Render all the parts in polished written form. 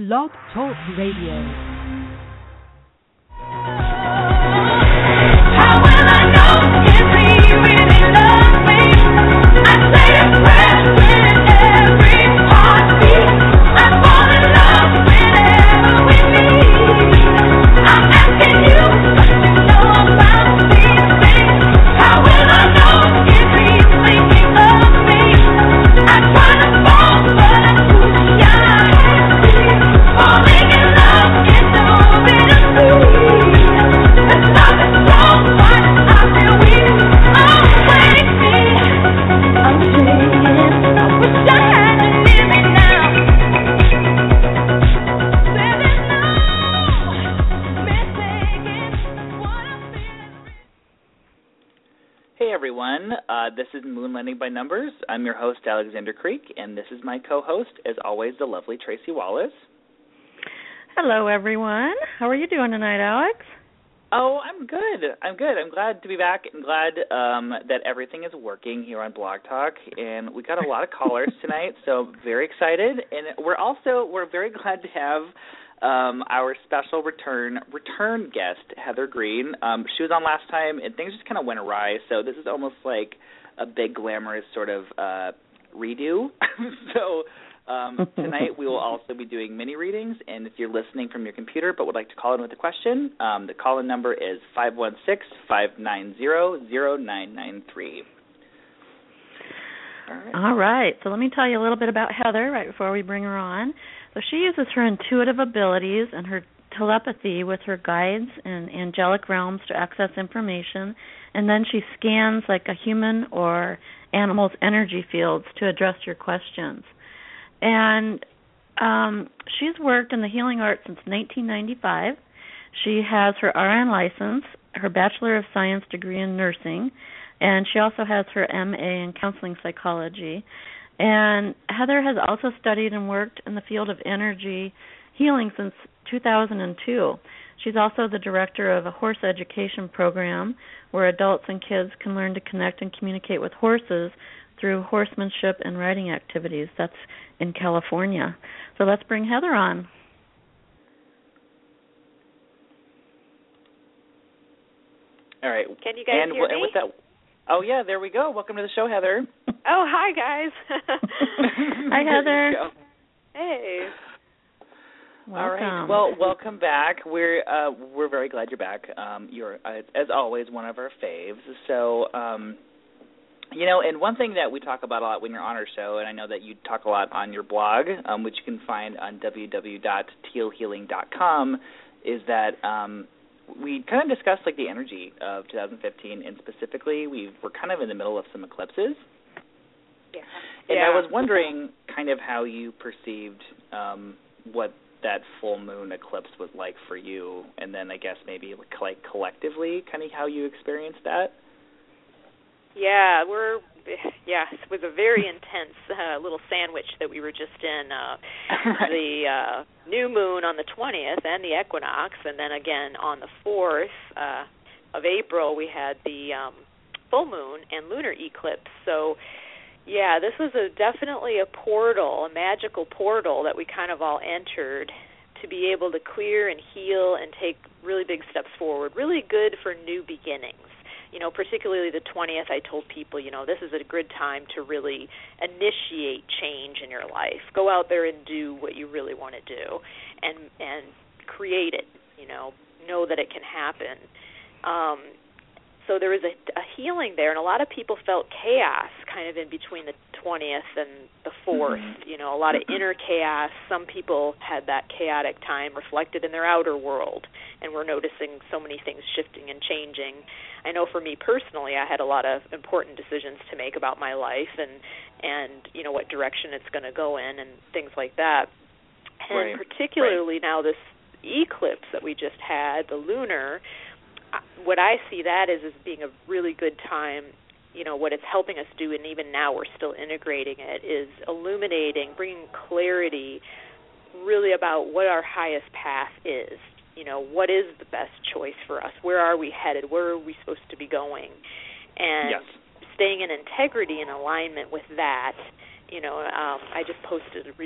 Blog Talk Radio. This is Moonlighting by Numbers. I'm your host, Alexander Creek, and this is my co-host, as always, the lovely Tracy Wallace. Hello, everyone. How are you doing tonight, Alex? Oh, I'm good. I'm glad to be back and glad that everything is working here on Blog Talk, and we got a lot of callers tonight, so very excited. And we're very glad to have our special return guest, Heather Green. She was on last time, and things just kind of went awry, so this is almost like a big glamorous sort of redo. So tonight we will also be doing mini readings, and if you're listening from your computer but would like to call in with a question, the call-in number is 516-590-0993. All right. So let me tell you a little bit about Heather right before we bring her on. So she uses her intuitive abilities and her telepathy with her guides and angelic realms to access information, and then she scans like a human or animal's energy fields to address your questions. And she's worked in the healing arts since 1995. She has her RN license, her Bachelor of Science degree in nursing, and she also has her MA in counseling psychology. And Heather has also studied and worked in the field of energy healing since 2002. She's also the director of a horse education program where adults and kids can learn to connect and communicate with horses through horsemanship and riding activities. That's in California. So let's bring Heather on. All right. Can you guys hear me? With that, oh, yeah, there we go. Welcome to the show, Heather. Oh, hi, guys. Hi, Heather. Hey. Welcome. All right. Well, welcome back. We're very glad you're back. You're, as always, one of our faves. So, and one thing that we talk about a lot when you're on our show, and I know that you talk a lot on your blog, which you can find on www.tealhealing.com, is that we kind of discussed like the energy of 2015, and specifically we're kind of in the middle of some eclipses. Yeah. And I was wondering kind of how you perceived what that full moon eclipse was like for you, and then I guess maybe like collectively kind of how you experienced that. Yeah, it was a very intense little sandwich that we were just in. The new moon on the 20th and the equinox, and then again on the 4th of April we had the full moon and lunar eclipse. So, yeah, this was definitely a portal, a magical portal that we kind of all entered to be able to clear and heal and take really big steps forward. Really good for new beginnings. Particularly the 20th, I told people, this is a good time to really initiate change in your life. Go out there and do what you really want to do and create it, know that it can happen. So there was a healing there, and a lot of people felt chaos kind of in between the 20th and the 4th, a lot of inner chaos. Some people had that chaotic time reflected in their outer world, and we're noticing so many things shifting and changing. I know for me personally, I had a lot of important decisions to make about my life and what direction it's going to go in and things like that. And particularly now this eclipse that we just had, the lunar, what I see that as being a really good time, what it's helping us do, and even now we're still integrating it, is illuminating, bringing clarity really about what our highest path is. What is the best choice for us? Where are we headed? Where are we supposed to be going? And staying in integrity and alignment with that. I just posted a recent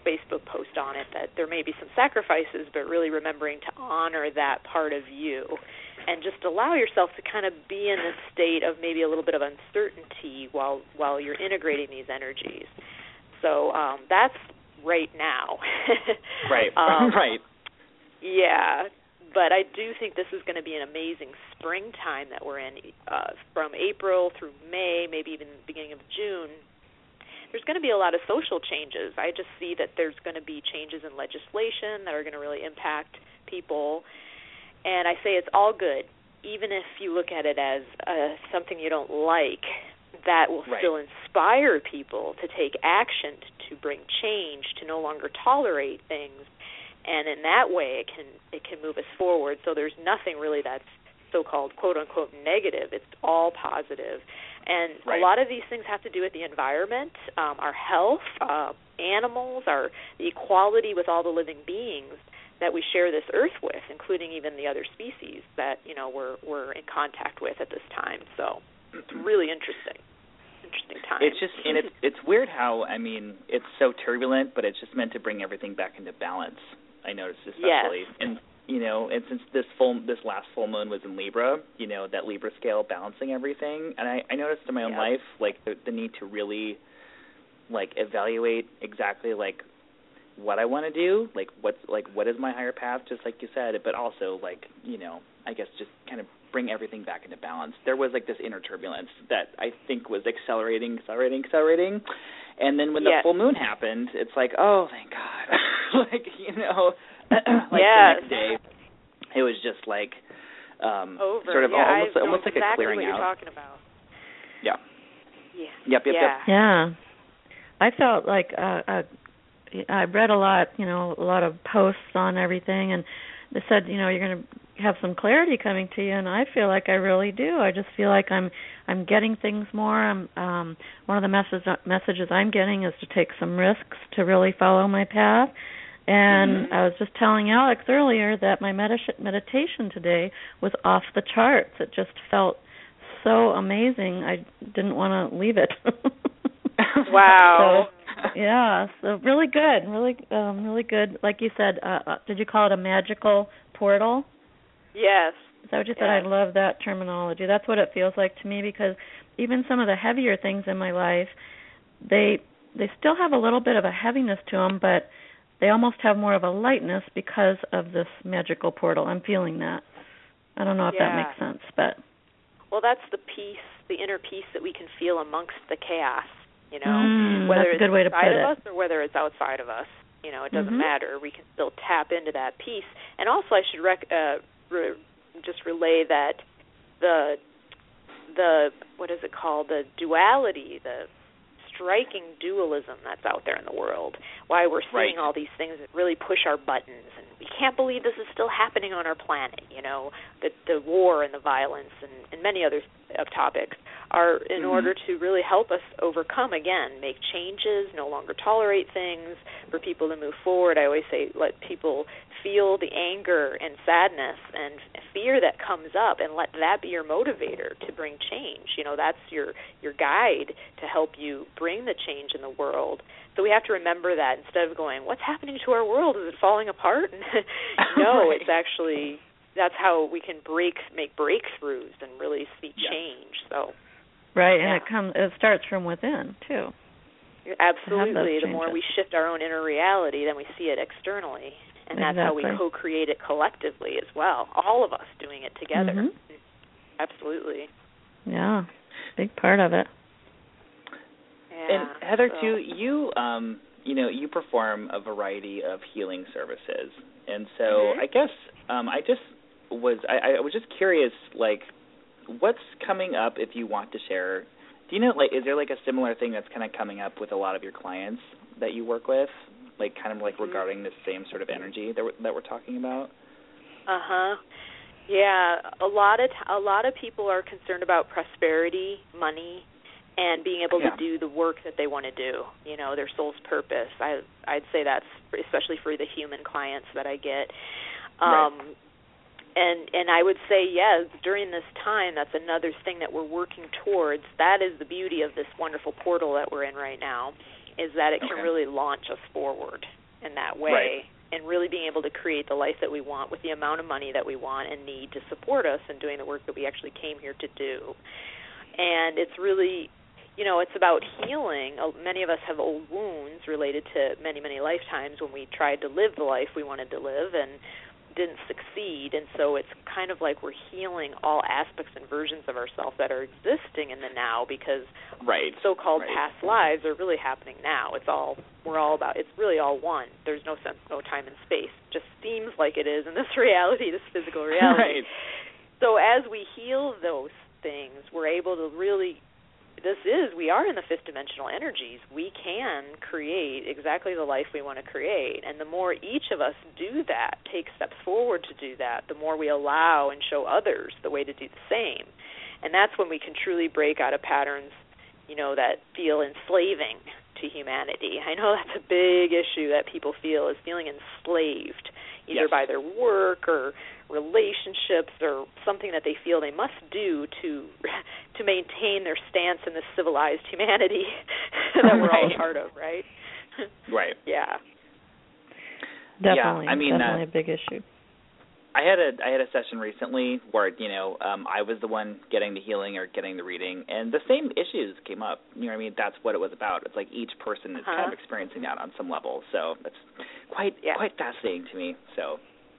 Facebook post on it that there may be some sacrifices, but really remembering to honor that part of you and just allow yourself to kind of be in this state of maybe a little bit of uncertainty while you're integrating these energies. So that's right now. Right, right. Yeah, but I do think this is going to be an amazing springtime that we're in from April through May, maybe even the beginning of June. There's going to be a lot of social changes. I just see that there's going to be changes in legislation that are going to really impact people. And I say it's all good, even if you look at it as something you don't like, that will still inspire people to take action, to bring change, to no longer tolerate things. And in that way, it can move us forward. So there's nothing really that's so-called quote-unquote negative. It's all positive. And a lot of these things have to do with the environment, our health, animals, the equality with all the living beings that we share this earth with, including even the other species that, you know, we're in contact with at this time. So it's really interesting time. It's just, and it's weird how, I mean, it's so turbulent, but it's just meant to bring everything back into balance. I noticed especially. Yes. And you know, and since this last full moon was in Libra, you know, that Libra scale balancing everything, and I noticed in my own life, like, the need to really, like, evaluate exactly, like, what I want to do, like, what is my higher path, just like you said, but also, like, you know, I guess just kind of bring everything back into balance. There was, like, this inner turbulence that I think was accelerating, and then when the full moon happened, it's like, oh, thank God. Like, you know, like the next day, it was just like over. Sort of almost like exactly a clearing what you're out. talking about. Yeah. Yeah. Yep. Yeah. I felt like I read a lot of posts on everything, and they said, you know, you're going to have some clarity coming to you, and I feel like I really do. I just feel like I'm getting things more. One of the messages I'm getting is to take some risks to really follow my path. And I was just telling Alex earlier that my meditation today was off the charts. It just felt so amazing. I didn't want to leave it. Wow. So really good, really good. Like you said, did you call it a magical portal? Yes. Is that what you said? I love that terminology. That's what it feels like to me, because even some of the heavier things in my life, they still have a little bit of a heaviness to them, but they almost have more of a lightness because of this magical portal. I'm feeling that. I don't know if that makes sense, but... Well, that's the peace, the inner peace that we can feel amongst the chaos, you know, whether that's a good way to put it. inside of us or whether it's outside of us. You know, it doesn't matter. We can still tap into that peace. And also I should just relay that the what is it called, the duality, the striking dualism that's out there in the world, why we're seeing all these things that really push our buttons, and we can't believe this is still happening on our planet, you know, the war and the violence and many other topics are in order to really help us overcome, again, make changes, no longer tolerate things, for people to move forward. I always say let people feel the anger and sadness and fear that comes up, and let that be your motivator to bring change. You know, that's your guide to help you bring the change in the world. So we have to remember that instead of going, what's happening to our world? Is it falling apart? No, it's actually, that's how we can make breakthroughs and really see change. So, and it starts from within, too. Absolutely. The more we shift our own inner reality, then we see it externally. And that's how we co-create it collectively as well. All of us doing it together. Absolutely. Yeah, big part of it. Yeah, and Heather, too, you perform a variety of healing services, and so I guess I was just curious, like, what's coming up if you want to share? Do you know, like, is there like a similar thing that's kind of coming up with a lot of your clients that you work with, like kind of like regarding this same sort of energy that we're talking about? Yeah, a lot of people are concerned about prosperity, money, and being able to do the work that they want to do, you know, their soul's purpose. I'd say that's especially for the human clients that I get. And I would say, during this time, that's another thing that we're working towards. That is the beauty of this wonderful portal that we're in right now, is that it can really launch us forward. in that way, and really being able to create the life that we want with the amount of money that we want and need to support us in doing the work that we actually came here to do. And it's really, it's about healing. Many of us have old wounds related to many, many lifetimes when we tried to live the life we wanted to live and didn't succeed. And so it's kind of like we're healing all aspects and versions of ourselves that are existing in the now, because so-called past lives are really happening now. It's really all one. There's no sense, no time and space. It just seems like it is in this reality, this physical reality. So as we heal those things, we're able to really, we are in the fifth dimensional energies. We can create exactly the life we want to create. And the more each of us do that, take steps forward to do that, the more we allow and show others the way to do the same. And that's when we can truly break out of patterns, that feel enslaving to humanity. I know that's a big issue that people feel, is feeling enslaved, either by their work or relationships or something that they feel they must do to maintain their stance in this civilized humanity that we're all a part of, right? Right. Yeah. Definitely. Yeah, I mean, definitely a big issue. I had a session recently where I was the one getting the healing or getting the reading, and the same issues came up. That's what it was about. It's like each person is kind of experiencing that on some level. So that's quite fascinating to me. So.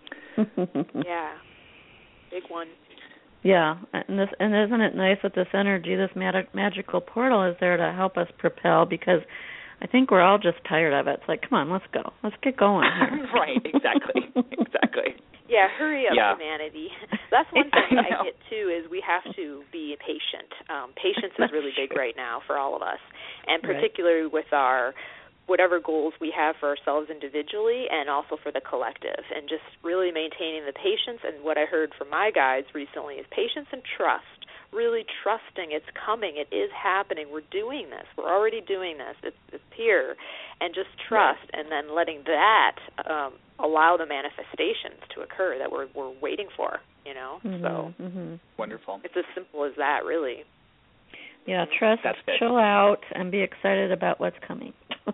Yeah. Big one. Yeah, and isn't it nice that this energy, this magical portal is there to help us propel, because I think we're all just tired of it. It's like, come on, let's go. Let's get going here. Right, exactly. Yeah, hurry up, humanity. That's one thing I get, too, is we have to be patient. Patience is really big right now for all of us, and particularly with our whatever goals we have for ourselves individually and also for the collective, and just really maintaining the patience. And what I heard from my guides recently is patience and trust, really trusting it's coming, it is happening, we're doing this, we're already doing this, it's here, and just trust, and then letting that allow the manifestations to occur that we're waiting for, so wonderful. It's as simple as that, really. Yeah, trust, chill out, and be excited about what's coming.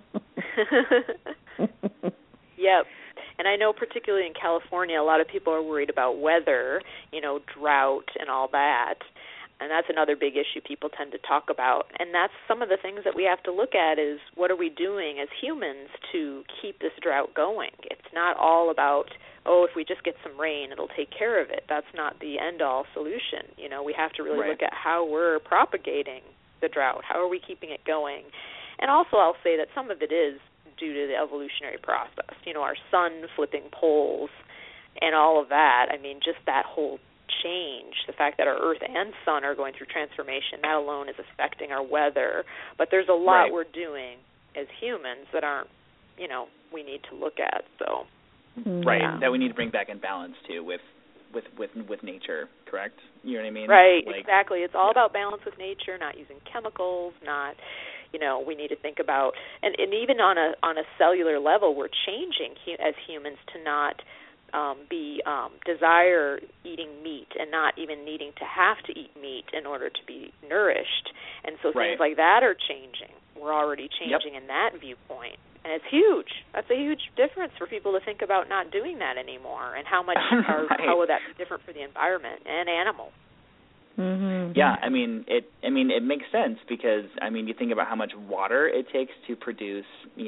Yep. And I know particularly in California, a lot of people are worried about weather, drought and all that. And that's another big issue people tend to talk about. And that's some of the things that we have to look at is what are we doing as humans to keep this drought going? It's not all about, if we just get some rain, it'll take care of it. That's not the end-all solution. We have to really look at how we're propagating the drought. How are we keeping it going? And also I'll say that some of it is due to the evolutionary process. Our sun flipping poles and all of that. I mean, just that whole change, the fact that our Earth and sun are going through transformation, that alone is affecting our weather. But there's a lot we're doing as humans that aren't, we need to look at. So that we need to bring back in balance too with nature, correct? You know what I mean? Right, exactly. It's all about balance with nature, not using chemicals, not, we need to think about, and even on a cellular level, we're changing as humans to not desire eating meat and not even needing to have to eat meat in order to be nourished. And so things like that are changing. We're already changing in that viewpoint. And it's huge. That's a huge difference for people to think about not doing that anymore, and how much how would that be different for the environment and animals. Mm-hmm. Yeah, it makes sense because you think about how much water it takes to produce,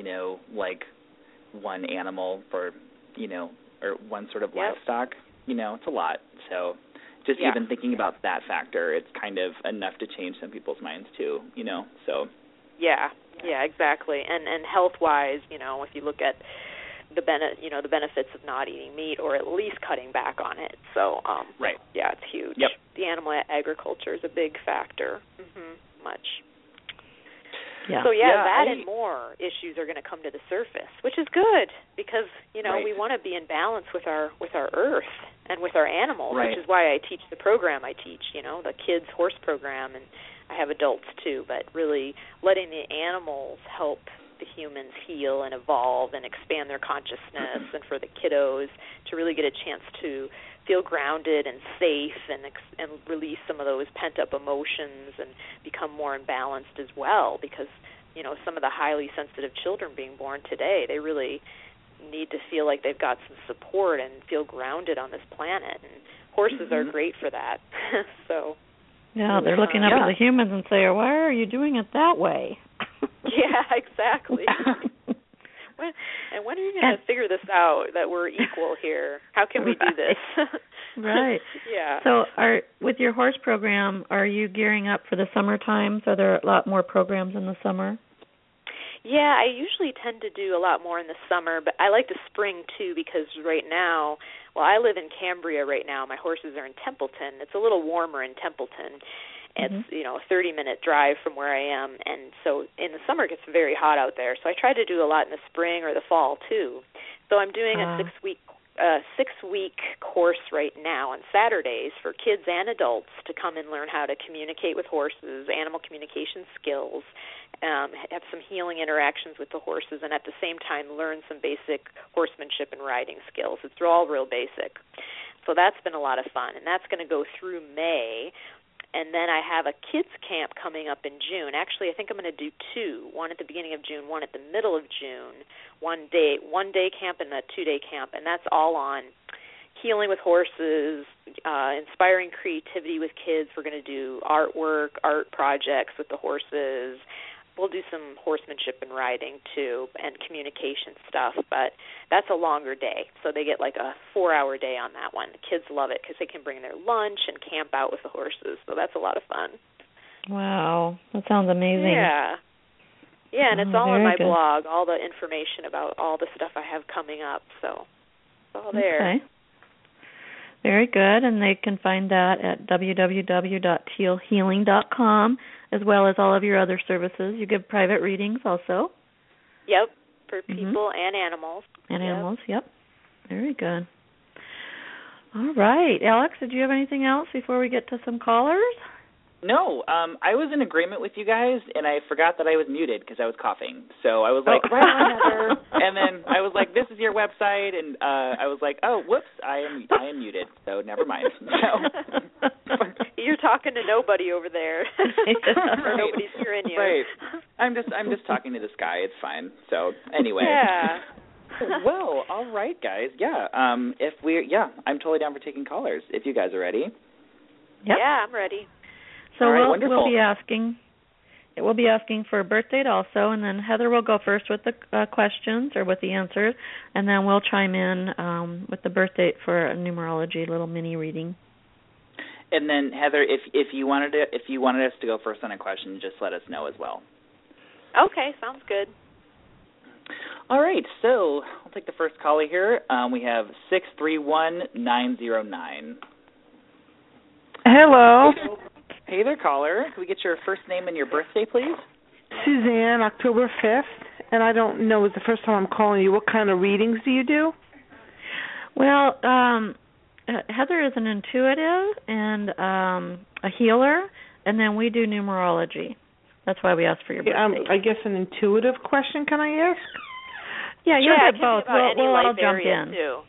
one animal for, or one sort of livestock. It's a lot. So just even thinking about that factor, it's kind of enough to change some people's minds too. So. Yeah, exactly. And health-wise, if you look at the benefits of not eating meat or at least cutting back on it. So, yeah, it's huge. Yep. The animal agriculture is a big factor. Much. Yeah. So, that and more issues are going to come to the surface, which is good because, we want to be in balance with our earth and with our animals, which is why I teach the program I teach, the kids' horse program, and I have adults too, but really letting the animals help the humans heal and evolve and expand their consciousness, and for the kiddos to really get a chance to feel grounded and safe and release some of those pent-up emotions and become more imbalanced as well, because some of the highly sensitive children being born today, they really need to feel like they've got some support and feel grounded on this planet. And horses are great for that. So. Yeah, they're looking up at the humans and say, "Why are you doing it that way?" Yeah, exactly. When are you going to figure this out, that we're equal here? How can we do this? Right. Yeah. So with your horse program, are you gearing up for the summer times? Are there a lot more programs in the summer? Yeah, I usually tend to do a lot more in the summer, but I like the spring too, because right now, well, I live in Cambria right now. My horses are in Templeton. It's a little warmer in Templeton. It's, a 30-minute drive from where I am, and so in the summer it gets very hot out there. So I try to do a lot in the spring or the fall too. So I'm doing a six-week course right now on Saturdays for kids and adults to come and learn how to communicate with horses, animal communication skills, have some healing interactions with the horses, and at the same time learn some basic horsemanship and riding skills. It's all real basic. So that's been a lot of fun, and that's going to go through May. And then I have a kids camp coming up in June. Actually, I think I'm going to do two, one at the beginning of June, one at the middle of June, one day camp and a 2-day camp, and that's all on healing with horses, inspiring creativity with kids. We're going to do artwork, art projects with the horses. We'll do some horsemanship and riding, too, and communication stuff, but that's a longer day. So they get like a 4-hour day on that one. The kids love it because they can bring their lunch and camp out with the horses, so that's a lot of fun. Wow, that sounds amazing. Yeah, and it's all on my blog, all the information about all the stuff I have coming up, so it's all there. Okay. Very good, and they can find that at www.tealhealing.com, as well as all of your other services. You give private readings also. Yep, for people and animals. And animals, yep. Very good. All right. Alex, did you have anything else before we get to some callers? No, I was in agreement with you guys, and I forgot that I was muted because I was coughing. So I was like, right on, Heather. And then I was like, this is your website, and I was like, oh, whoops, I am muted. So never mind. So. You're talking to nobody over there. Right. Nobody's hearing you. Right. I'm just talking to the sky. It's fine. So anyway. Yeah. Well, all right, guys. Yeah. I'm totally down for taking callers if you guys are ready. Yep. Yeah, I'm ready. So we'll be asking for a birth date also, and then Heather will go first with the questions or with the answers, and then we'll chime in with the birth date for a numerology little mini reading. And then Heather, if you wanted us to go first on a question, just let us know as well. Okay, sounds good. All right, so I'll take the first caller here. We have 631-909. Hello. Hey there, caller. Can we get your first name and your birthday, please? Suzanne, October 5th. And I don't know, it's the first time I'm calling you. What kind of readings do you do? Well, Heather is an intuitive and a healer, and then we do numerology. That's why we ask for your birthday. I guess an intuitive question, can I ask? Yeah, you'll get both. We'll all jump in. Too.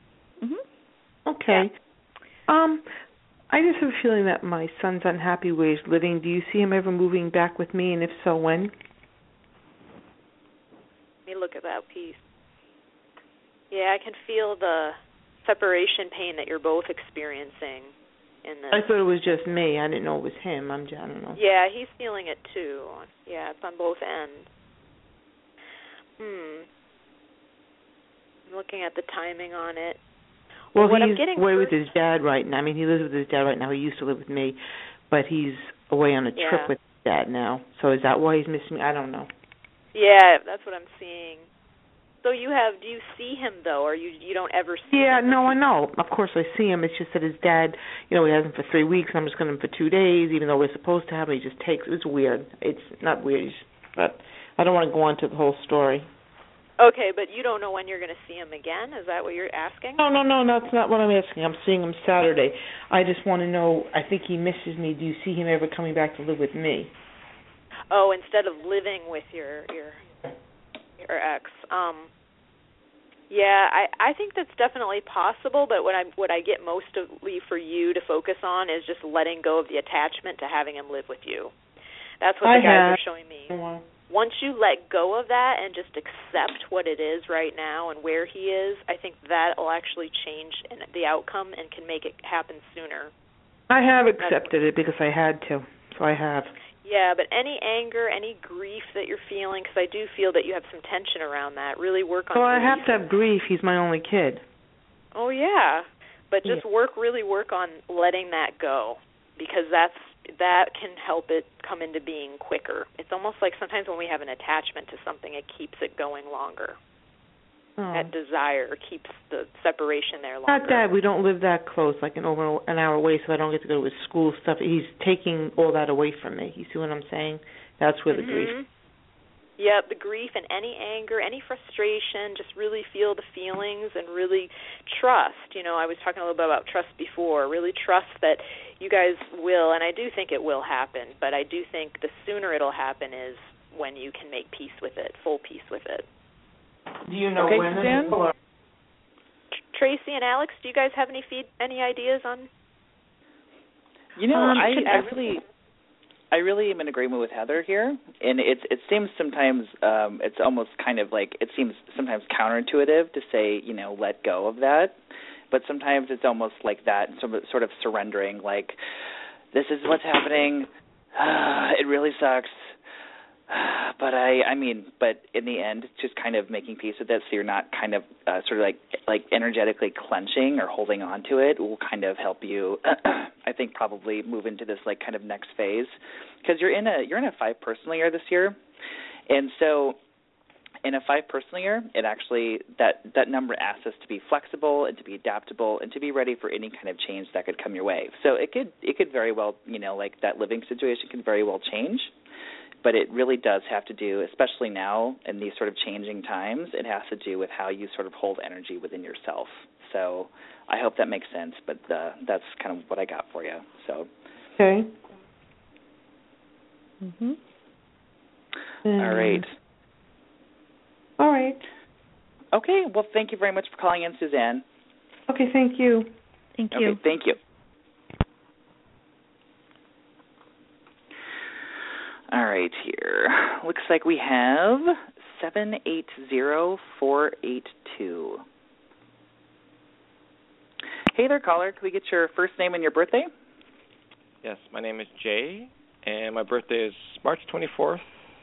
Okay. Yeah. I just have a feeling that my son's unhappy where he's living. Do you see him ever moving back with me, and if so, when? Let me look at that piece. Yeah, I can feel the separation pain that you're both experiencing in this. I thought it was just me. I didn't know it was him. I don't know. Yeah, he's feeling it too. Yeah, it's on both ends. I'm looking at the timing on it. Well, he's away with his dad right now. I mean, he lives with his dad right now. He used to live with me, but he's away on a trip with his dad now. So is that why he's missing me? I don't know. Yeah, that's what I'm seeing. So do you see him, though, or you don't ever see him? Yeah, no, I know. Of course I see him. It's just that his dad, he has him for 3 weeks. I'm just going to him for 2 days, even though we're supposed to have him. He just takes, it's weird. It's not weird, but I don't want to go into the whole story. Okay, but you don't know when you're going to see him again? Is that what you're asking? No, that's not what I'm asking. I'm seeing him Saturday. I just want to know, I think he misses me. Do you see him ever coming back to live with me? Oh, instead of living with your ex. Yeah, I think that's definitely possible, but what I get mostly for you to focus on is just letting go of the attachment to having him live with you. That's what the guys are showing me. once you let go of that and just accept what it is right now and where he is, I think that will actually change the outcome and can make it happen sooner. I have accepted it because I had to, so I have. Yeah, but any anger, any grief that you're feeling, because I do feel that you have some tension around that, really work on. Well, I have to have grief. He's my only kid. Oh, yeah. But just really work on letting that go, because that can help it come into being quicker. It's almost like sometimes when we have an attachment to something, it keeps it going longer. Oh. That desire keeps the separation there longer. Not that we don't live that close, like over an hour away, so I don't get to go to his school stuff. He's taking all that away from me. You see what I'm saying? That's where the grief. Yep, the grief and any anger, any frustration, just really feel the feelings and really trust. You know, I was talking a little bit about trust before. Really trust that you guys will, and I do think it will happen, but I do think the sooner it'll happen is when you can make peace with it, full peace with it. Do you know when? Stan? Tracy and Alex, do you guys have any ideas on? You know, I really am in agreement with Heather here, and it seems sometimes it's almost kind of like it seems sometimes counterintuitive to say, you know, let go of that, but sometimes it's almost like that sort of surrendering, like this is what's happening. It really sucks. But but in the end, just kind of making peace with it, so you're not kind of sort of like energetically clenching or holding on to it will kind of help you. I think probably move into this like kind of next phase, because you're in a 5 personal year this year, and so in a 5 personal year, it actually that number asks us to be flexible and to be adaptable and to be ready for any kind of change that could come your way. So it could very well, you know, like that living situation can very well change. But it really does have to do, especially now in these sort of changing times, it has to do with how you sort of hold energy within yourself. So I hope that makes sense, but that's kind of what I got for you. So. Okay. All right. All right. Okay. Well, thank you very much for calling in, Suzanne. Okay, thank you. Thank you. Okay, thank you. All right, here. Looks like we have 780482. Hey there, caller. Can we get your first name and your birthday? Yes, my name is Jay, and my birthday is March 24th,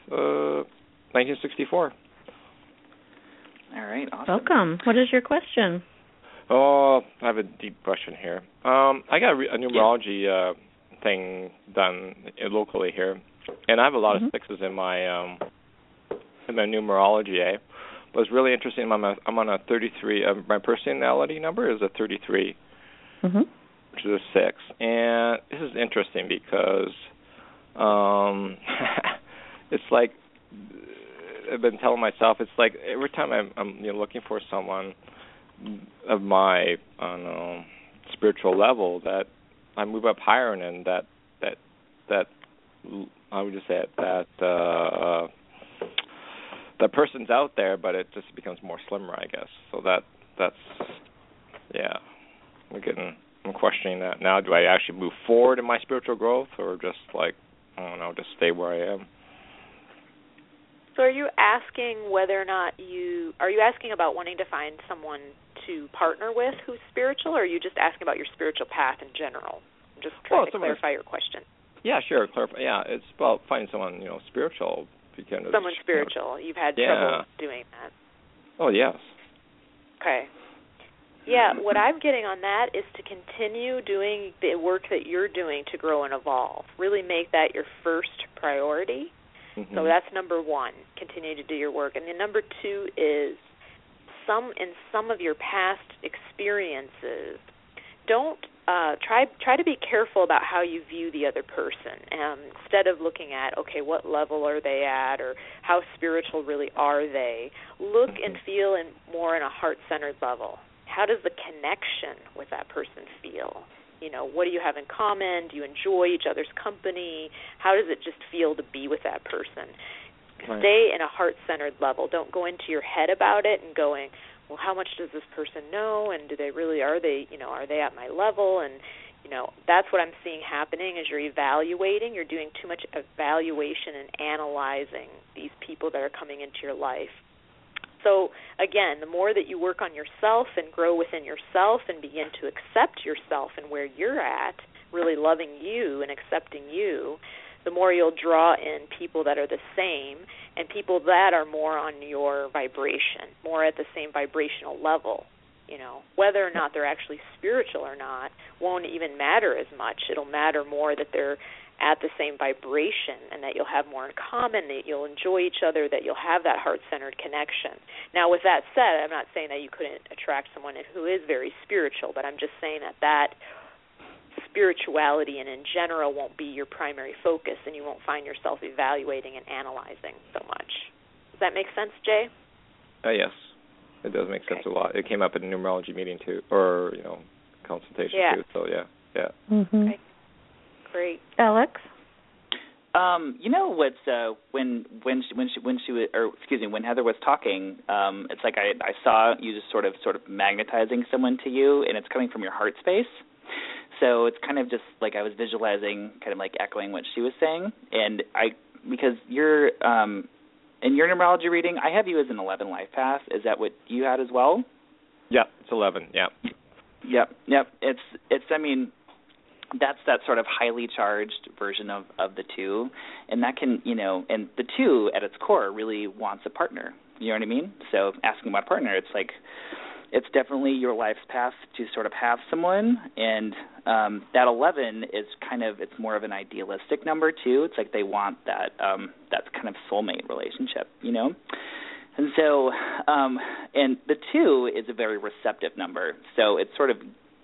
1964. All right, awesome. Welcome. What is your question? Oh, I have a deep question here. I got a numerology thing done locally here. And I have a lot of 6s in my numerology, But it's really interesting. I'm on a 33. My personality number is a 33, which is a 6. And this is interesting because it's like I've been telling myself. It's like every time I'm looking for someone of my spiritual level, that I move up higher, and that I would just say that the person's out there, but it just becomes more slimmer, I guess. So that's I'm questioning that now. Do I actually move forward in my spiritual growth, or just just stay where I am? So are you asking whether or not are you asking about wanting to find someone to partner with who's spiritual, or are you just asking about your spiritual path in general? I'm just trying to clarify your question. Yeah, sure. Clarify. Yeah, it's about finding someone, spiritual. Someone spiritual. You've had trouble doing that. Oh, yes. Okay. Yeah, what I'm getting on that is to continue doing the work that you're doing to grow and evolve. Really make that your first priority. So that's number 1. Continue to do your work. And then number 2 is in some of your past experiences, don't try to be careful about how you view the other person. Instead of looking at, okay, what level are they at, or how spiritual really are they, look and feel more in a heart-centered level. How does the connection with that person feel? What do you have in common? Do you enjoy each other's company? How does it just feel to be with that person? Right. Stay in a heart-centered level. Don't go into your head about it and going, well, how much does this person know, and are they at my level? And That's what I'm seeing happening is you're evaluating. You're doing too much evaluation and analyzing these people that are coming into your life. So, again, the more that you work on yourself and grow within yourself and begin to accept yourself and where you're at, really loving you and accepting you, the more you'll draw in people that are the same and people that are more on your vibration, more at the same vibrational level. Whether or not they're actually spiritual or not won't even matter as much. It'll matter more that they're at the same vibration and that you'll have more in common, that you'll enjoy each other, that you'll have that heart-centered connection. Now, with that said, I'm not saying that you couldn't attract someone who is very spiritual, but I'm just saying that spirituality and in general won't be your primary focus, and you won't find yourself evaluating and analyzing so much. Does that make sense, Jay? Yes, it does make sense a lot. It came up at a numerology meeting too, or consultation too. So yeah. Mm-hmm. Okay. Great, Alex. When Heather was talking, it's like I saw you just sort of magnetizing someone to you, and it's coming from your heart space. So it's kind of just like I was visualizing, kind of like echoing what she was saying, and because you're in your numerology reading, I have you as an 11 life path. Is that what you had as well? Yeah, it's 11. Yeah. Yep. It's. I mean, that's that sort of highly charged version of the two, and that can, and the two at its core really wants a partner. You know what I mean? So asking about a partner, it's like, it's definitely your life's path to sort of have someone, and that 11 is it's more of an idealistic number too. It's like they want that kind of soulmate relationship, And so, and the 2 is a very receptive number. So it sort of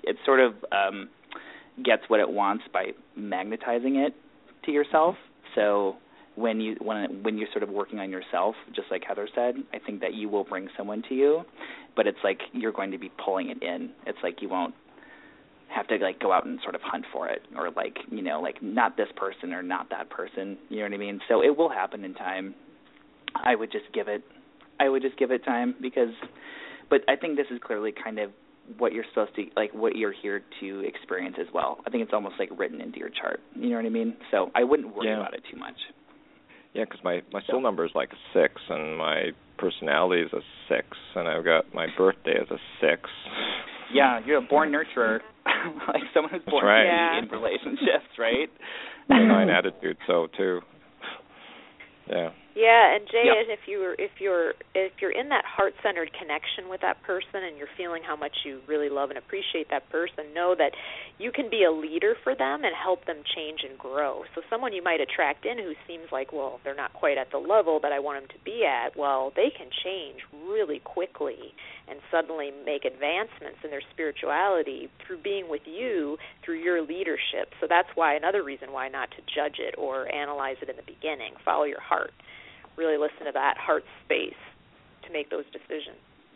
gets what it wants by magnetizing it to yourself. So when you're sort of working on yourself, just like Heather said, I think that you will bring someone to you, but it's like you're going to be pulling it in. It's like you won't have to go out and sort of hunt for it, or not this person or not that person. You know what I mean? So it will happen in time. I would just give it time but I think this is clearly kind of what you're supposed to, what you're here to experience as well. I think it's almost written into your chart. You know what I mean? So I wouldn't worry about it too much. Yeah, because my soul number is 6, and my personality is a 6, and I've got my birthday as a 6. Yeah, you're a born nurturer, someone who's born to be in relationships, right? And 9 attitude, so too. Yeah. Yeah, and Jay, if you're in that heart-centered connection with that person and you're feeling how much you really love and appreciate that person, know that you can be a leader for them and help them change and grow. So someone you might attract in who seems like, well, they're not quite at the level that I want them to be at, well, they can change really quickly and suddenly make advancements in their spirituality through being with you, through your leadership. So that's why another reason why not to judge it or analyze it in the beginning. Follow your heart. Really listen to that heart space to make those decisions.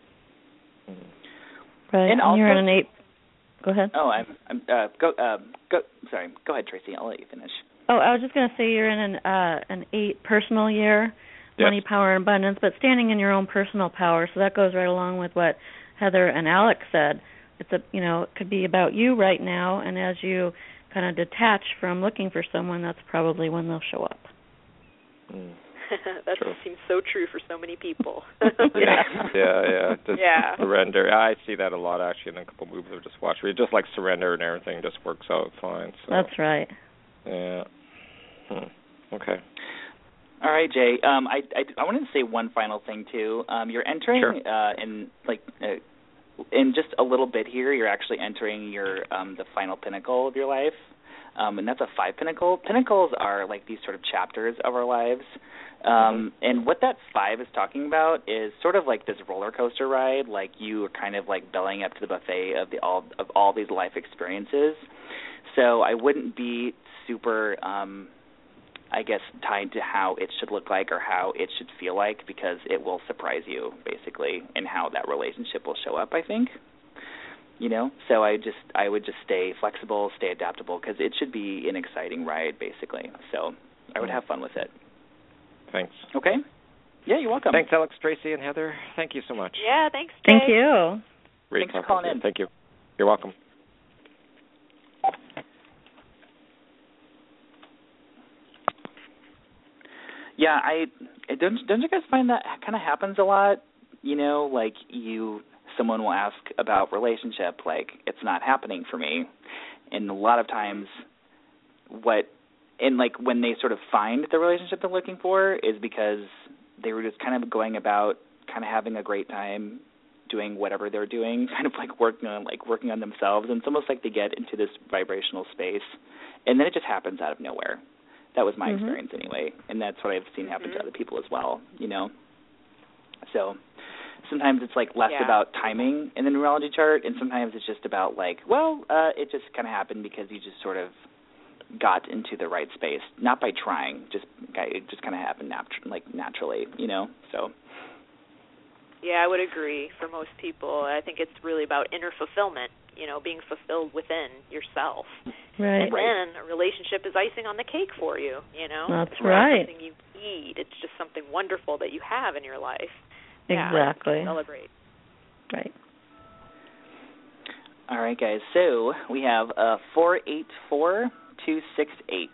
Right, and also, you're in an 8. Go ahead. Oh, sorry. Go ahead, Tracy. I'll let you finish. Oh, I was just going to say you're in an 8 personal year, money, power, and abundance, but standing in your own personal power. So that goes right along with what Heather and Alex said. It's it could be about you right now, and as you kind of detach from looking for someone, that's probably when they'll show up. That seems so true for so many people. Yeah. Just surrender. I see that a lot, actually, in a couple movies I've just watched. Where you just surrender and everything just works out fine. So. That's right. Yeah. Okay. All right, Jay. I wanted to say one final thing too. You're entering in just a little bit here. You're actually entering your the final pinnacle of your life. And that's a 5 pinnacle. Pinnacles are these sort of chapters of our lives. And what that 5 is talking about is sort of this roller coaster ride, you are kind of bellying up to the buffet of all these life experiences. So I wouldn't be super, tied to how it should look like or how it should feel like, because it will surprise you, basically, in how that relationship will show up, I think. So I would just stay flexible, stay adaptable, because it should be an exciting ride, basically. So I would have fun with it. Thanks. Okay. Yeah, you're welcome. Thanks, Alex, Tracy, and Heather. Thank you so much. Yeah, thanks, Jay. Thank you. Thanks for calling in. Thank you. You're welcome. Yeah, don't you guys find that kind of happens a lot? You know, like someone will ask about relationship, like it's not happening for me, and a lot of times, when they sort of find the relationship they're looking for is because they were just kind of going about, kind of having a great time, doing whatever they're doing, kind of like working on themselves, and it's almost like they get into this vibrational space, and then it just happens out of nowhere. That was my experience anyway, and that's what I've seen happen to other people as well, you know. So sometimes it's like less about timing in the numerology chart, and sometimes it's just about like, it just kind of happened because you just sort of got into the right space, not by trying, it just kind of happened naturally, you know. So. Yeah, I would agree. For most people, I think it's really about inner fulfillment, you know, being fulfilled within yourself. Right. And then a relationship is icing on the cake for you, you know. That's right. Something you need. It's just something wonderful that you have in your life. Exactly. Yeah, celebrate. Right. All right, guys. So we have 484-268.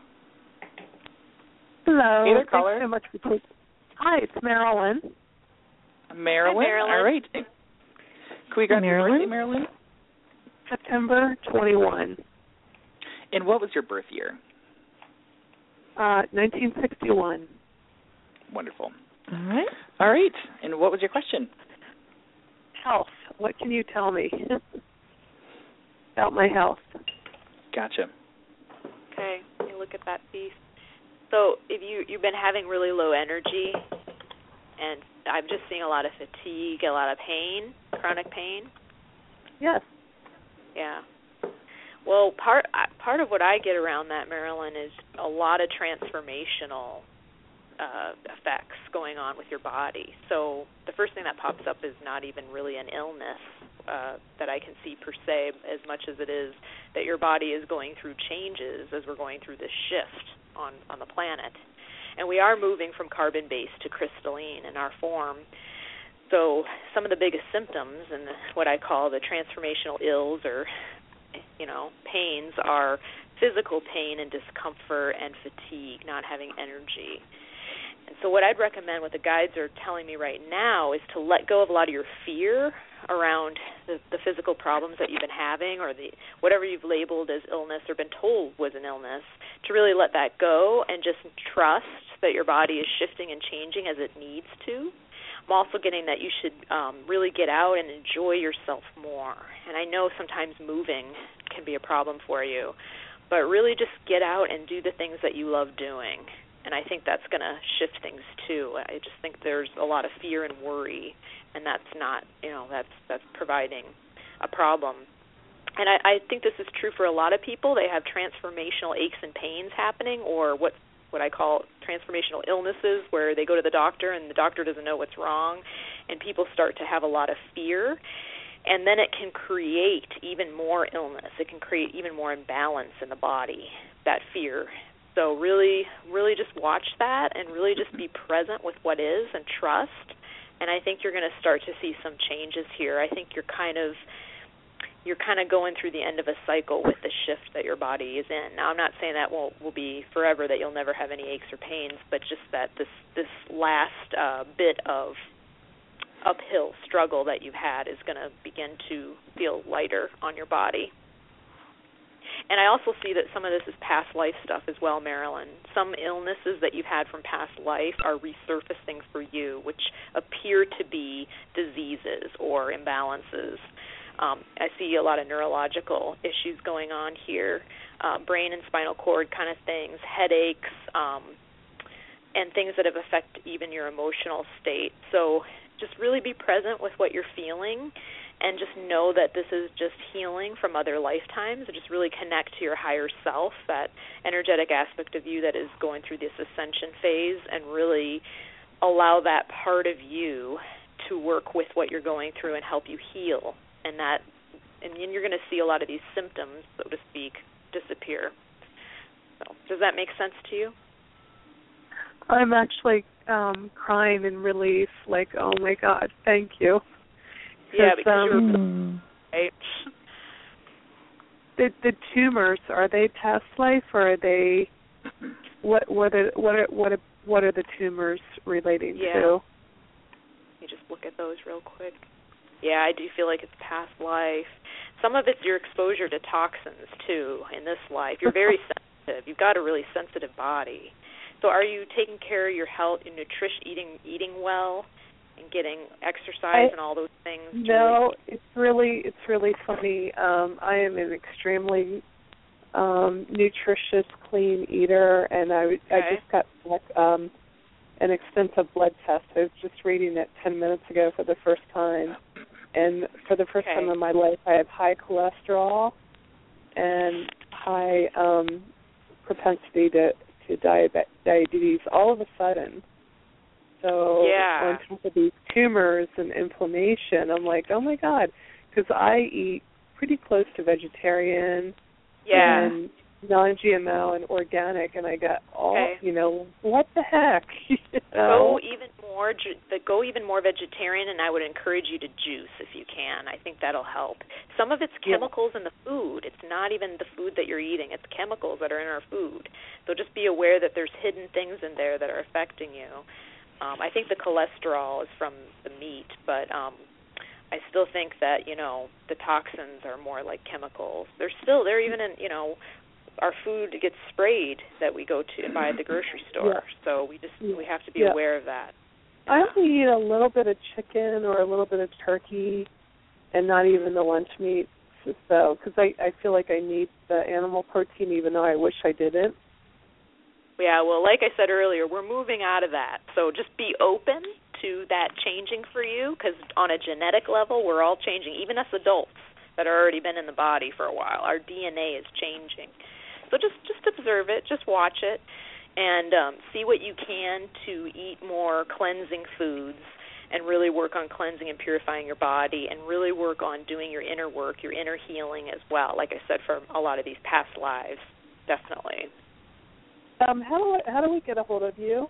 Hello. Hey there, caller. Thanks so much for taking. Hi, it's Marilyn. Marilyn. Hi, Marilyn. All right. Can we grab your birthday, Marilyn? September 21. And what was your birth year? 1961. Wonderful. All right. And what was your question? Health. What can you tell me about my health? Gotcha. Okay, let me look at that piece. So if you've been having really low energy, and I'm just seeing a lot of fatigue, a lot of pain, chronic pain. Yes. Yeah. Well, part of what I get around that, Marilyn, is a lot of transformational effects going on with your body. So the first thing that pops up is not even really an illness that I can see per se, as much as it is that your body is going through changes as we're going through this shift on the planet. And we are moving from carbon-based to crystalline in our form. So some of the biggest symptoms and what I call the transformational ills or, you know, pains are physical pain and discomfort and fatigue, not having energy. And so what I'd recommend, what the guides are telling me right now, is to let go of a lot of your fear around the physical problems that you've been having or whatever you've labeled as illness or been told was an illness, to really let that go and just trust that your body is shifting and changing as it needs to. I'm also getting that you should really get out and enjoy yourself more. And I know sometimes moving can be a problem for you, but really just get out and do the things that you love doing. And I think that's going to shift things too. I just think there's a lot of fear and worry, and that's not, you know, that's providing a problem. And I think this is true for a lot of people. They have transformational aches and pains happening, or what I call transformational illnesses, where they go to the doctor and the doctor doesn't know what's wrong, and people start to have a lot of fear. And then it can create even more illness. It can create even more imbalance in the body, that fear. So really, really just watch that and really just be present with what is and trust. And I think you're going to start to see some changes here. I think you're kind of going through the end of a cycle with the shift that your body is in. Now, I'm not saying that will be forever, that you'll never have any aches or pains, but just that this last bit of uphill struggle that you've had is going to begin to feel lighter on your body. And I also see that some of this is past life stuff as well, Marilyn. Some illnesses that you've had from past life are resurfacing for you, which appear to be diseases or imbalances. I see a lot of neurological issues going on here, brain and spinal cord kind of things, headaches, and things that have affected even your emotional state. So just really be present with what you're feeling and just know that this is just healing from other lifetimes, and just really connect to your higher self, that energetic aspect of you that is going through this ascension phase, and really allow that part of you to work with what you're going through and help you heal. And then you're going to see a lot of these symptoms, so to speak, disappear. So, does that make sense to you? I'm actually crying in relief, like, oh my God, thank you. Yeah, because right. The tumors, are they past life, or are they what what are the tumors relating to? Let me just look at those real quick. Yeah, I do feel like it's past life. Some of it's your exposure to toxins, too, in this life. You're very sensitive. You've got a really sensitive body. So are you taking care of your health, your nutrition, eating well, and getting exercise and all those things? No, it's really funny. I am an extremely nutritious, clean eater, and I just got an extensive blood test. I was just reading it 10 minutes ago for the first time. And for the first time in my life, I have high cholesterol and high propensity to diabetes all of a sudden. So on top of these tumors and inflammation, I'm like, oh, my God, because I eat pretty close to vegetarian and non-GMO and organic, and I got all, what the heck? Go even more vegetarian, and I would encourage you to juice if you can. I think that'll help. Some of it's chemicals in the food. It's not even the food that you're eating. It's chemicals that are in our food. So just be aware that there's hidden things in there that are affecting you. I think the cholesterol is from the meat, but I still think that, the toxins are more like chemicals. They're even in, our food gets sprayed that we go to buy at the grocery store. So we have to be aware of that. I only eat a little bit of chicken or a little bit of turkey and not even the lunch meat, so because I feel like I need the animal protein even though I wish I didn't. Yeah, well, like I said earlier, we're moving out of that. So just be open to that changing for you, because on a genetic level, we're all changing, even us adults that have already been in the body for a while. Our DNA is changing. So just observe it, just watch it, and see what you can to eat more cleansing foods and really work on cleansing and purifying your body and really work on doing your inner work, your inner healing as well, like I said, for a lot of these past lives, definitely. How do we get a hold of you?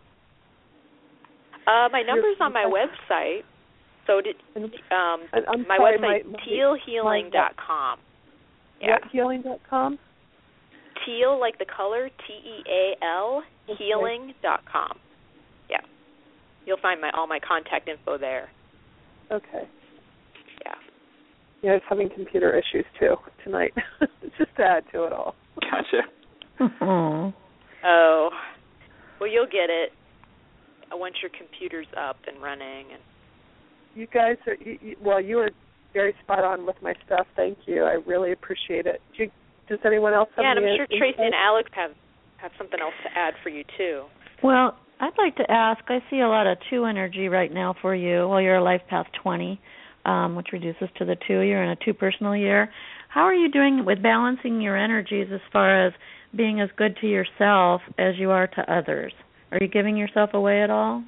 My number's on my website. So my website, tealhealing.com. What healing.com? Teal, like the color, Teal, healing.com. Yeah. You'll find all my contact info there. Okay. Yeah. Yeah, I was having computer issues, too, tonight, just to add to it all. Gotcha. Oh, well, you'll get it once your computer's up and running. And you guys you were very spot on with my stuff. Thank you. I really appreciate it. Does anyone else have and I'm sure Tracy and Alex have something else to add for you, too. Well, I'd like to ask, I see a lot of 2 energy right now for you. Well, you're a life path 20, which reduces to the 2. You're in a 2 personal year. How are you doing with balancing your energies as far as being as good to yourself as you are to others? Are you giving yourself away at all?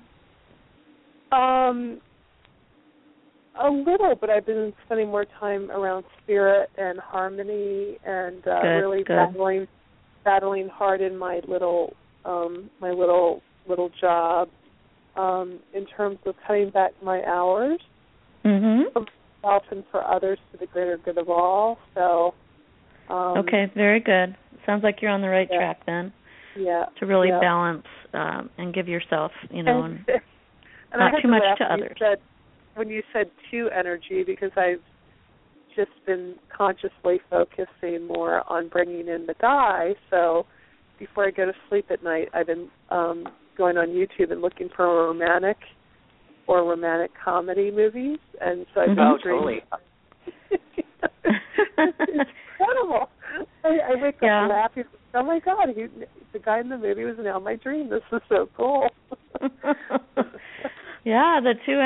A little, but I've been spending more time around spirit and harmony and really battling hard in my little job in terms of cutting back my hours for myself and for others to the greater good of all. So okay, very good. Sounds like you're on the right track then. Yeah. To really balance and give yourself, and not too much to others. When you said 2 energy, because I've just been consciously focusing more on bringing in the guy, so before I go to sleep at night, I've been going on YouTube and looking for romantic comedy movies, and so I've been totally. It's incredible. I wake up laughing. Oh my God! The guy in the movie was now my dream. This is so cool. Yeah, the 2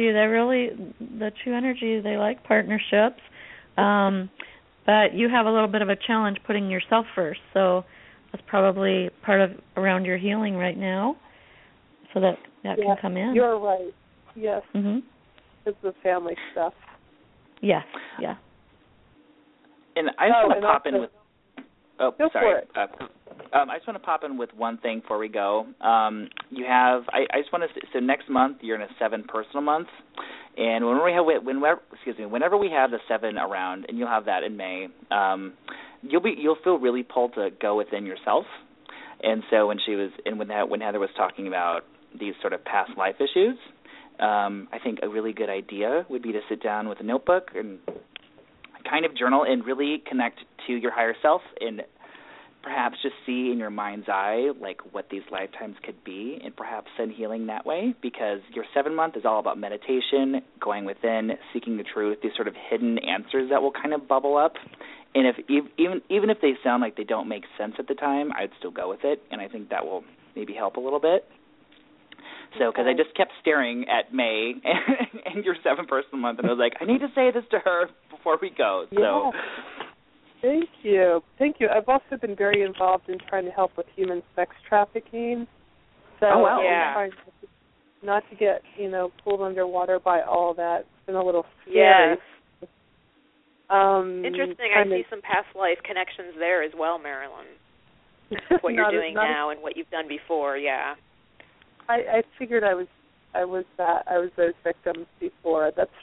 energy, they like partnerships, but you have a little bit of a challenge putting yourself first. So that's probably part of around your healing right now, so that can come in. You're right. Yes. It's the family stuff. Yes. Yeah. And I just want to pop in with. Oh, go sorry. For it. I just want to pop in with one thing before we go. You have. I just want to. So next month you're in a 7 personal month, and whenever we have the 7 around, and you'll have that in May, you'll feel really pulled to go within yourself, And so when Heather was talking about these sort of past life issues, I think a really good idea would be to sit down with a notebook and kind of journal and really connect to your higher self and perhaps just see in your mind's eye like what these lifetimes could be and perhaps send healing that way, because your 7 month is all about meditation, going within, seeking the truth, these sort of hidden answers that will kind of bubble up. And if even if they sound like they don't make sense at the time, I'd still go with it, and I think that will maybe help a little bit. So, because I just kept staring at May and your 7 personal month, and I was like, I need to say this to her before we go. So. Yeah. Thank you. I've also been very involved in trying to help with human sex trafficking. So yeah. I'm trying not to get, pulled underwater by all that. It's been a little scary. Yes. Interesting. I see some past life connections there as well, Marilyn. What you're doing now and what you've done before, yeah. I figured I was those victims before. That's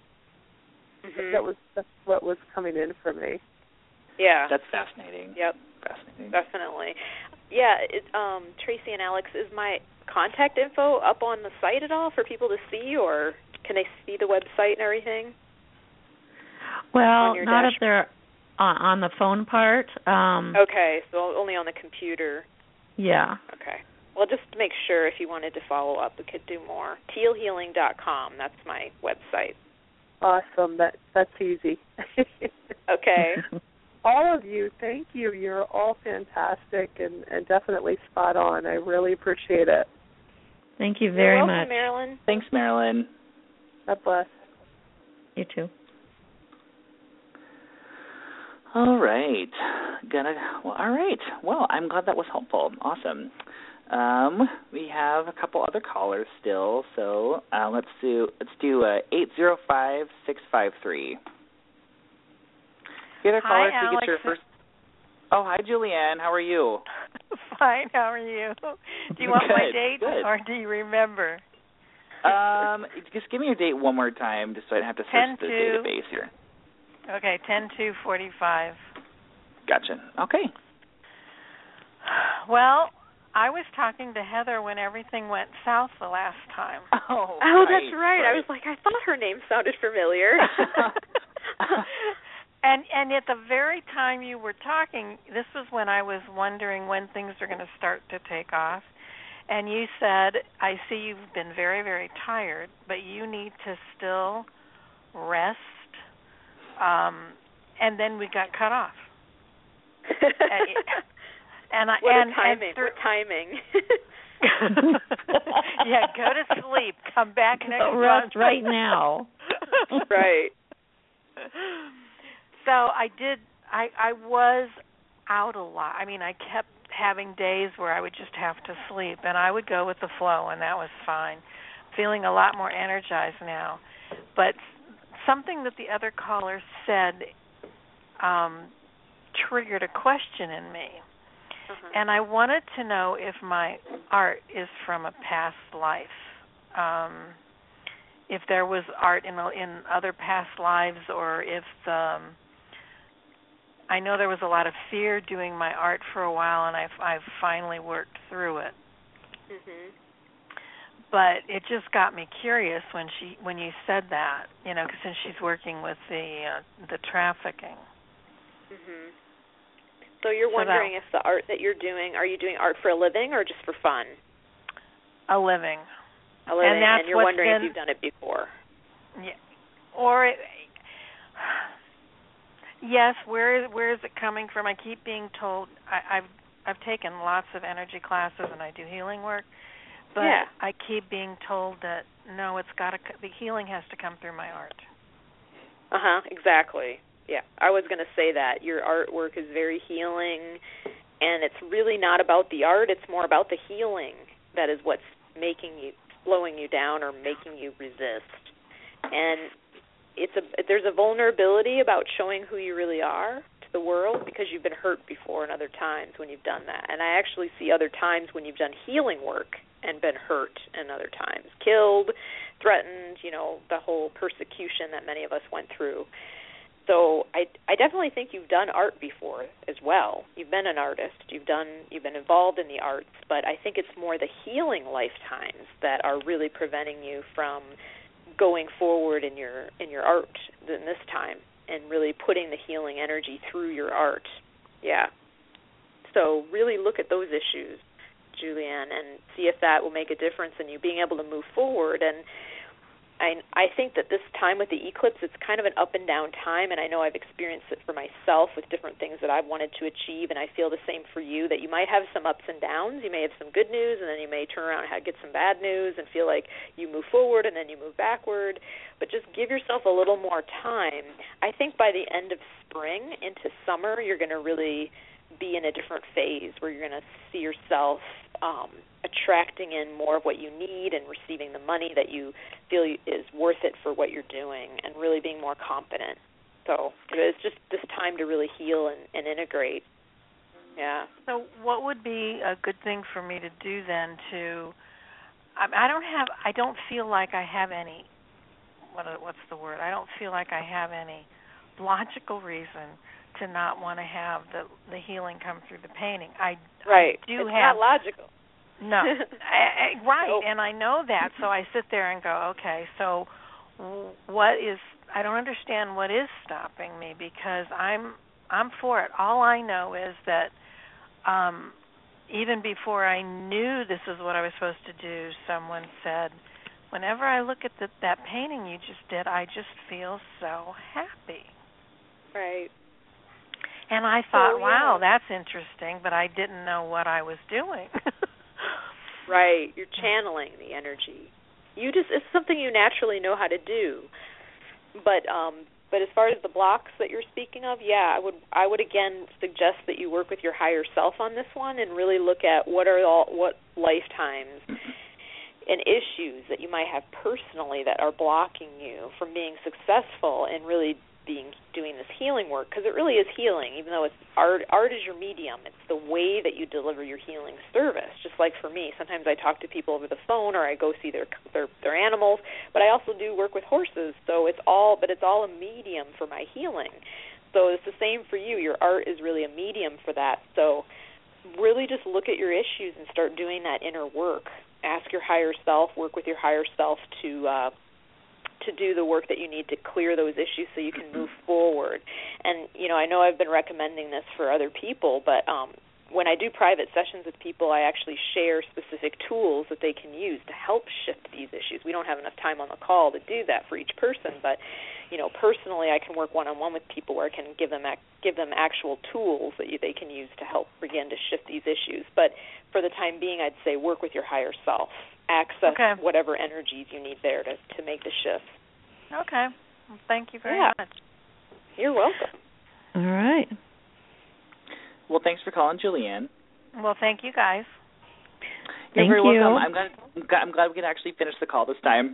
what was coming in for me. Yeah. That's fascinating. Yep. Fascinating. Definitely. Yeah, Tracy and Alex, is my contact info up on the site at all for people to see, or can they see the website and everything? Well, not if they're on the phone part. Okay, so only on the computer. Yeah. Okay. Well, just to make sure, if you wanted to follow up, we could do more. tealhealing.com, that's my website. Awesome. That's easy. Okay. All of you, thank you. You're all fantastic and definitely spot on. I really appreciate it. Thank you very You're much. welcome, Marilyn. Thanks, Marilyn. God bless. You too. All right. All right. Well, I'm glad that was helpful. Awesome. We have a couple other callers still, so let's do 805-653. The other caller, hi, so you get your first. Oh, hi, Julianne. How are you? Fine. How are you? Do you want my date, good. or do you remember? Just give me your date one more time, just so I don't have to search the database here. Okay, 10/2/45. Gotcha. Okay. Well, I was talking to Heather when everything went south the last time. Oh, that's right. I was like, I thought her name sounded familiar. And at the very time you were talking, this was when I was wondering when things are going to start to take off. And you said, I see you've been very, very tired, but you need to still rest. And then we got cut off. What timing? Yeah, go to sleep. Come back next month. Rest right now. Right. So I was out a lot. I mean, I kept having days where I would just have to sleep, and I would go with the flow, and that was fine. Feeling a lot more energized now. But something that the other caller said triggered a question in me. Uh-huh. And I wanted to know if my art is from a past life. If there was art in other past lives, or if I know there was a lot of fear doing my art for a while, and I've finally worked through it. Mhm. But it just got me curious when you said that, because since she's working with the trafficking. Mhm. So you're wondering if the art that you're doing, are you doing art for a living or just for fun? A living. A living, and you're wondering if you've done it before. Yeah. Or yes, where is it coming from? I keep being told I've taken lots of energy classes and I do healing work, but yeah. I keep being told that no, the healing has to come through my art. Exactly. Yeah, I was going to say that your artwork is very healing, and it's really not about the art. It's more about the healing that is what's slowing you down or making you resist. And there's a vulnerability about showing who you really are to the world, because you've been hurt before and other times when you've done that. And I actually see other times when you've done healing work and been hurt, and other times killed, threatened, the whole persecution that many of us went through. So I definitely think you've done art before as well. You've been an artist. You've been involved in the arts, but I think it's more the healing lifetimes that are really preventing you from going forward in your art in this time and really putting the healing energy through your art. Yeah. So really look at those issues, Julianne, and see if that will make a difference in you being able to move forward. And I think that this time with the eclipse, it's kind of an up and down time, and I know I've experienced it for myself with different things that I've wanted to achieve, and I feel the same for you, that you might have some ups and downs. You may have some good news, and then you may turn around and get some bad news and feel like you move forward and then you move backward. But just give yourself a little more time. I think by the end of spring into summer, you're going to really be in a different phase where you're going to see yourself attracting in more of what you need and receiving the money that you feel is worth it for what you're doing and really being more confident. So it's just this time to really heal and integrate. Yeah. So what would be a good thing for me to do then I don't feel like I have any, what's the word? I don't feel like I have any logical reason to not want to have the healing come through the painting. I do it's have not logical. No. Right, Nope. and I know that, so I sit there and go, okay, so I don't understand what is stopping me, because I'm for it. All I know is that even before I knew this is what I was supposed to do, someone said, whenever I look at that painting you just did, I just feel so happy. Right. And I thought, wow, that's interesting, but I didn't know what I was doing. Right. You're channeling the energy. It's something you naturally know how to do. But as far as the blocks that you're speaking of, yeah, I would again suggest that you work with your higher self on this one and really look at what lifetimes and issues that you might have personally that are blocking you from being successful and really doing this healing work, because it really is healing, even though it's art. Art is your medium. It's the way that you deliver your healing service. Just like for me, sometimes I talk to people over the phone or I go see their animals, but I also do work with horses. So it's all a medium for my healing. So it's the same for you. Your art is really a medium for that. So really just look at your issues and start doing that inner work. Ask your higher self, work with your higher self to do the work that you need to clear those issues so you can move forward. And, I know I've been recommending this for other people, but when I do private sessions with people, I actually share specific tools that they can use to help shift these issues. We don't have enough time on the call to do that for each person, but, personally I can work one-on-one with people where I can give them actual tools that they can use to help begin to shift these issues. But for the time being, I'd say work with your higher self. Access whatever energies you need there to make the shift. Okay. Well, thank you very much. You're welcome. All right. Well, thanks for calling, Julianne. Well, thank you guys. You're very welcome. I'm glad we can actually finish the call this time.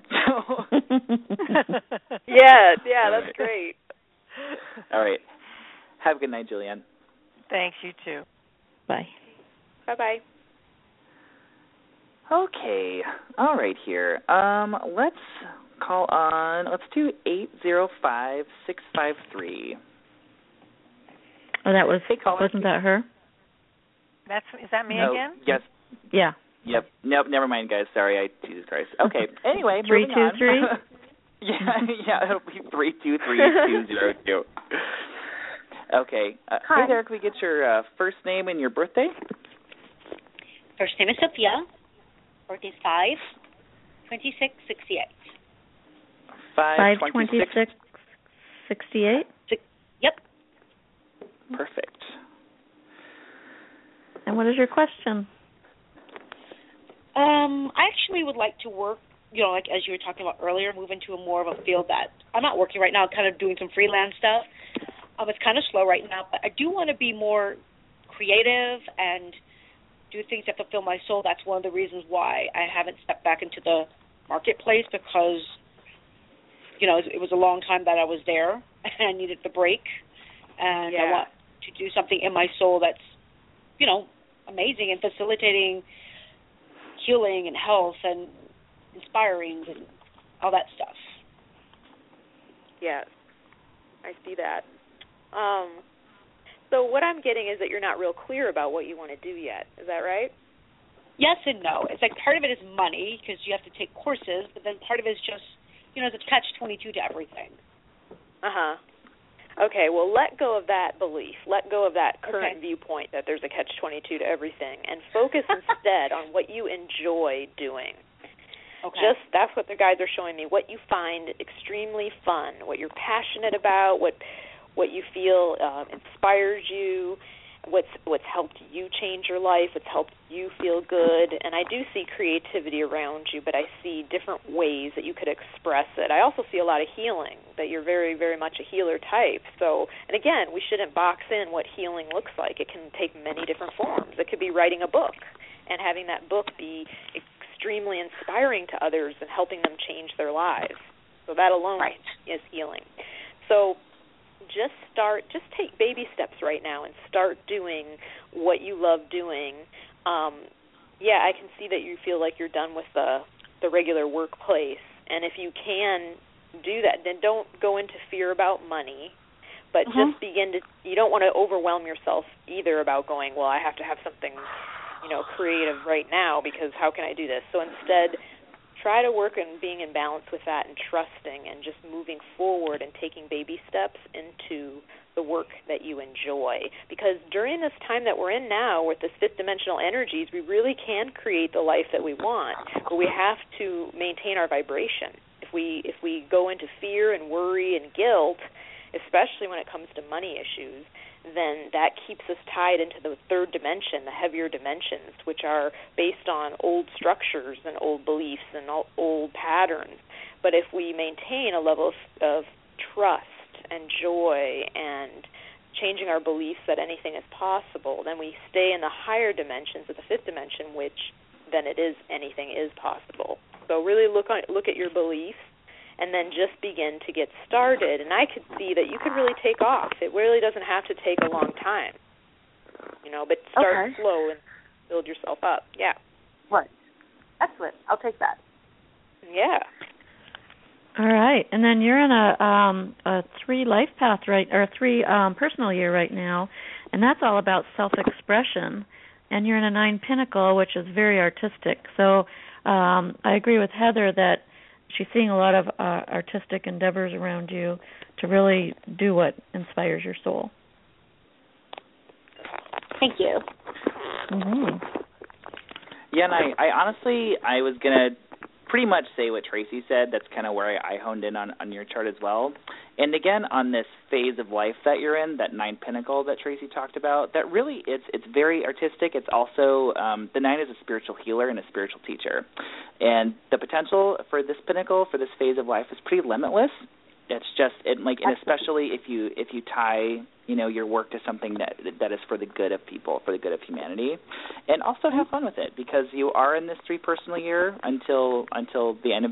Yeah, that's great. All right. Have a good night, Julianne. Thanks, you too. Bye. Bye-bye. Okay. All right here. Let's call on, let's do 805-653. Oh, wasn't that her? Is that me again? Yes. Yeah. Yep. Nope, never mind, guys. Sorry, Jesus Christ. Okay, anyway, 323? Yeah, it'll be 323202. Okay. Hey there, can we get your first name and your birthday? First name is Sophia. Birthday is 5/26/68. 5/26/68? Yep. Perfect. And what is your question? I actually would like to work, like as you were talking about earlier, move into more of a field that I'm not working right now, kind of doing some freelance stuff. It's kind of slow right now, but I do want to be more creative and do things that fulfill my soul. That's one of the reasons why I haven't stepped back into the marketplace, because, it was a long time that I was there and I needed the break. And I want to do something in my soul that's, amazing and facilitating healing and health and inspiring and all that stuff. Yes, I see that. So what I'm getting is that you're not real clear about what you want to do yet. Is that right? Yes and no. It's like part of it is money because you have to take courses, but then part of it is just, it's a catch-22 to everything. Uh-huh. Okay, well, let go of that belief. Let go of that current viewpoint that there's a catch-22 to everything and focus instead on what you enjoy doing. Okay. That's what the guides are showing me, what you find extremely fun, what you're passionate about, what you feel inspires you, what's helped you change your life, what's helped you feel good. And I do see creativity around you, but I see different ways that you could express it. I also see a lot of healing, that you're very, very much a healer type. So, and again, we shouldn't box in what healing looks like. It can take many different forms. It could be writing a book and having that book be extremely inspiring to others and helping them change their lives. So that alone is healing. So just take baby steps right now and start doing what you love doing. I can see that you feel like you're done with the regular workplace, and if you can do that, then don't go into fear about money, but just begin to, you don't want to overwhelm yourself either about going, well, I have to have something, creative right now because how can I do this? So instead, try to work on being in balance with that and trusting and just moving forward and taking baby steps into the work that you enjoy. Because during this time that we're in now with this fifth dimensional energies, we really can create the life that we want, but we have to maintain our vibration. If we go into fear and worry and guilt, especially when it comes to money issues, then that keeps us tied into the third dimension, the heavier dimensions, which are based on old structures and old beliefs and old patterns. But if we maintain a level of trust and joy and changing our beliefs that anything is possible, then we stay in the higher dimensions of the fifth dimension, which then it is anything is possible. So really look at your beliefs and then just begin to get started. And I could see that you could really take off. It really doesn't have to take a long time, but start slow and build yourself up. Yeah. Right. Excellent. I'll take that. Yeah. All right. And then you're in a 3 life path or 3 personal year right now, and that's all about self-expression. And you're in a 9 pinnacle, which is very artistic. So I agree with Heather that she's seeing a lot of artistic endeavors around you to really do what inspires your soul. Thank you. Mm-hmm. Yeah, and I honestly, I was going to pretty much say what Tracy said. That's kind of where I honed in on your chart as well. And again, on this phase of life that you're in, that 9 pinnacle that Tracy talked about, that really it's very artistic. It's also, the 9 is a spiritual healer and a spiritual teacher. And the potential for this pinnacle, for this phase of life, is pretty limitless. It's just, and especially if you tie, your work to something that is for the good of people, for the good of humanity, and also have fun with it, because you are in this 3 personal year until the end of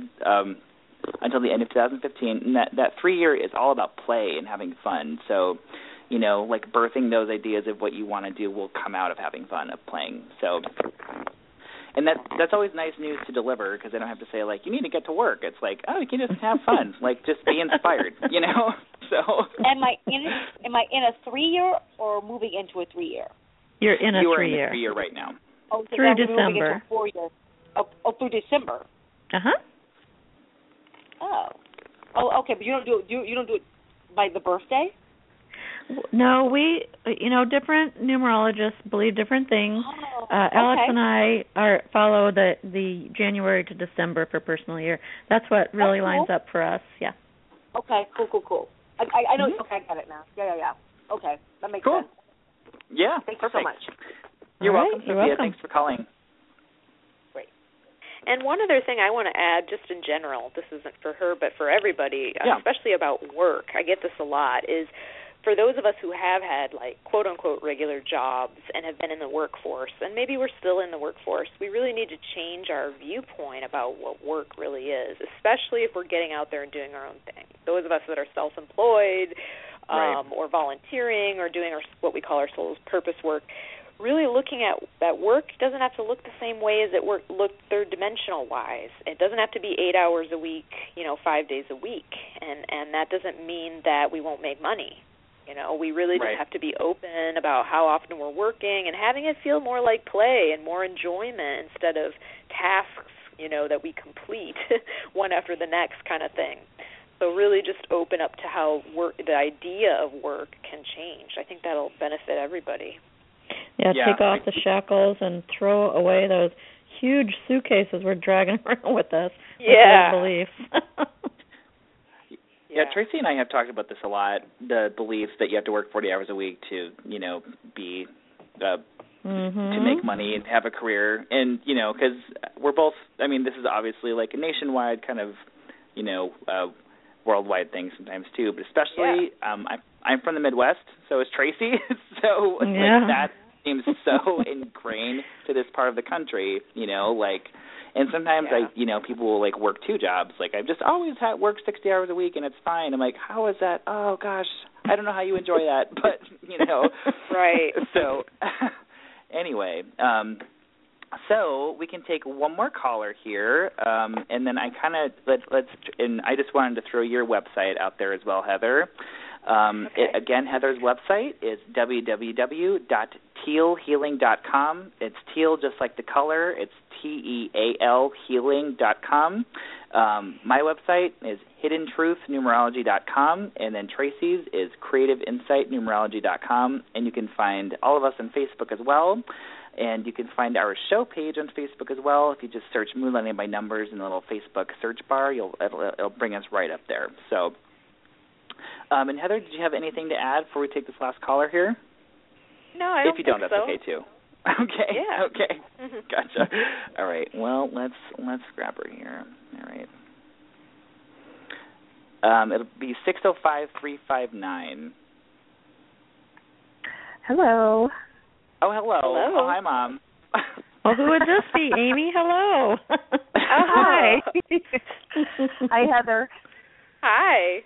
2015, and that 3 year is all about play and having fun. So, birthing those ideas of what you want to do will come out of having fun, of playing. So. And that's always nice news to deliver, because I don't have to say, you need to get to work. It's you can just have fun. Just be inspired, So. Am I in a 3 year or moving into a 3 year? You're in a 3 year. You are in a 3 year right now. Oh, so through December. Moving into a 4 year. Oh, through December. Uh-huh. Oh, okay, but you don't do it by the birthday? No, we, different numerologists believe different things. Alex and I follow the January to December for personal year. That's what really lines up for us. Yeah. Okay. Cool. I know. Mm-hmm. Okay, I got it now. Yeah. Okay, that makes sense. Yeah. Thank you so much. You're welcome, Sophia. You're welcome. Thanks for calling. Great. And one other thing I want to add, just in general, this isn't for her, but for everybody, especially about work. I get this a lot. Is for those of us who have had, quote-unquote, regular jobs and have been in the workforce, and maybe we're still in the workforce, we really need to change our viewpoint about what work really is, especially if we're getting out there and doing our own thing. Those of us that are self-employed or volunteering or doing what we call our soul's purpose work, really looking at that work doesn't have to look the same way as it looked third-dimensional-wise. It doesn't have to be 8 hours a week, 5 days a week, and that doesn't mean that we won't make money. We really just have to be open about how often we're working and having it feel more like play and more enjoyment instead of tasks, that we complete one after the next kind of thing. So really just open up to how the idea of work can change. I think that'll benefit everybody. Yeah, take off the shackles and throw away those huge suitcases we're dragging around with us. Yeah. With beliefs. Yeah, Tracy and I have talked about this a lot, the belief that you have to work 40 hours a week to, be to make money and have a career. And, because we're both, this is obviously like a nationwide kind of, worldwide thing sometimes too, but especially I'm from the Midwest, so is Tracy. So that seems so ingrained to this part of the country, and sometimes people will work 2 jobs. I've just always worked 60 hours a week and it's fine. I'm like, how is that? Oh gosh, I don't know how you enjoy that, but right. So anyway, so we can take one more caller here, and then I I just wanted to throw your website out there as well, Heather. Again, Heather's website is www.tealhealing.com. It's teal just like the color. It's TEAL healing.com. My website is hiddentruthnumerology.com, and then Tracy's is creativeinsightnumerology.com, and you can find all of us on Facebook as well. And you can find our show page on Facebook as well. If you just search Moonlighting by Numbers in the little Facebook search bar, it'll bring us right up there. So, and Heather, did you have anything to add before we take this last caller here? No, I don't If you don't, think that's so. okay too. Okay. Yeah. Okay. Gotcha. All right. Well, let's grab her here. All right. It'll be 605-359. Hello. Oh, hello. Hello. Oh, hi, Mom. Well, who would this be, Amy? Hello. Hi. Hi, Heather. Hi.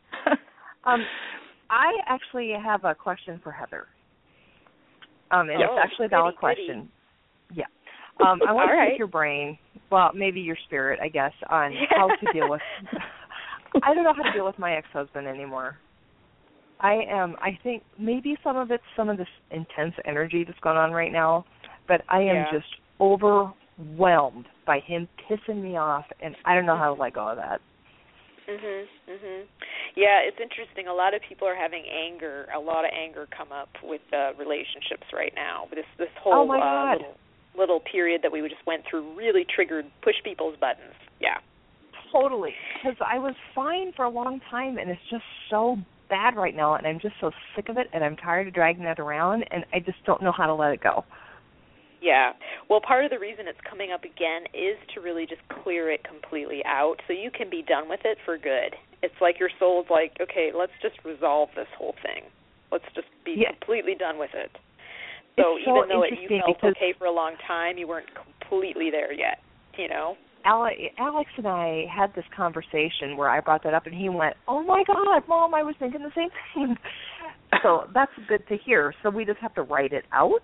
I actually have a question for Heather. And it's actually a valid question. Yeah. I want to pick your brain, well, maybe your spirit, I guess, on how to deal with I don't know how to deal with my ex-husband anymore. I think maybe some of it's some of this intense energy that's going on right now, but I am just overwhelmed by him pissing me off, and I don't know how to let go of that. Yeah, it's interesting. A lot of people are having a lot of anger come up with relationships right now. This whole little period that we just went through really pushed people's buttons. Yeah. Totally. Because I was fine for a long time, and it's just so bad right now, and I'm just so sick of it, and I'm tired of dragging that around, and I just don't know how to let it go. Yeah. Well, part of the reason it's coming up again is to really just clear it completely out so you can be done with it for good. It's like your soul's like, okay, let's just resolve this whole thing. Let's just be completely done with it. So even though you felt okay for a long time, you weren't completely there yet, Alex and I had this conversation where I brought that up, and he went, "Oh my God, Mom, I was thinking the same thing." So that's good to hear. So we just have to write it out.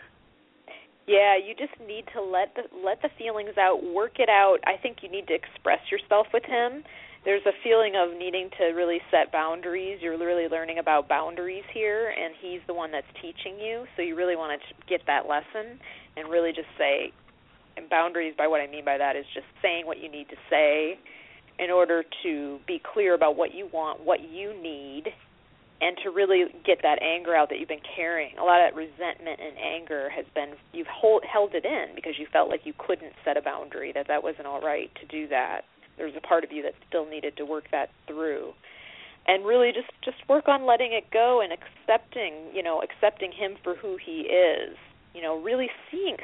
Yeah, you just need to let the feelings out, work it out. I think you need to express yourself with him. There's a feeling of needing to really set boundaries. You're really learning about boundaries here, and he's the one that's teaching you. So you really want to get that lesson and really just say. And boundaries, by what I mean by that, is just saying what you need to say in order to be clear about what you want, what you need, and to really get that anger out that you've been carrying. A lot of that resentment and anger has been, you've held it in because you felt like you couldn't set a boundary, that wasn't all right to do that. There's a part of you that still needed to work that through. And really just work on letting it go and accepting him for who he is. Really see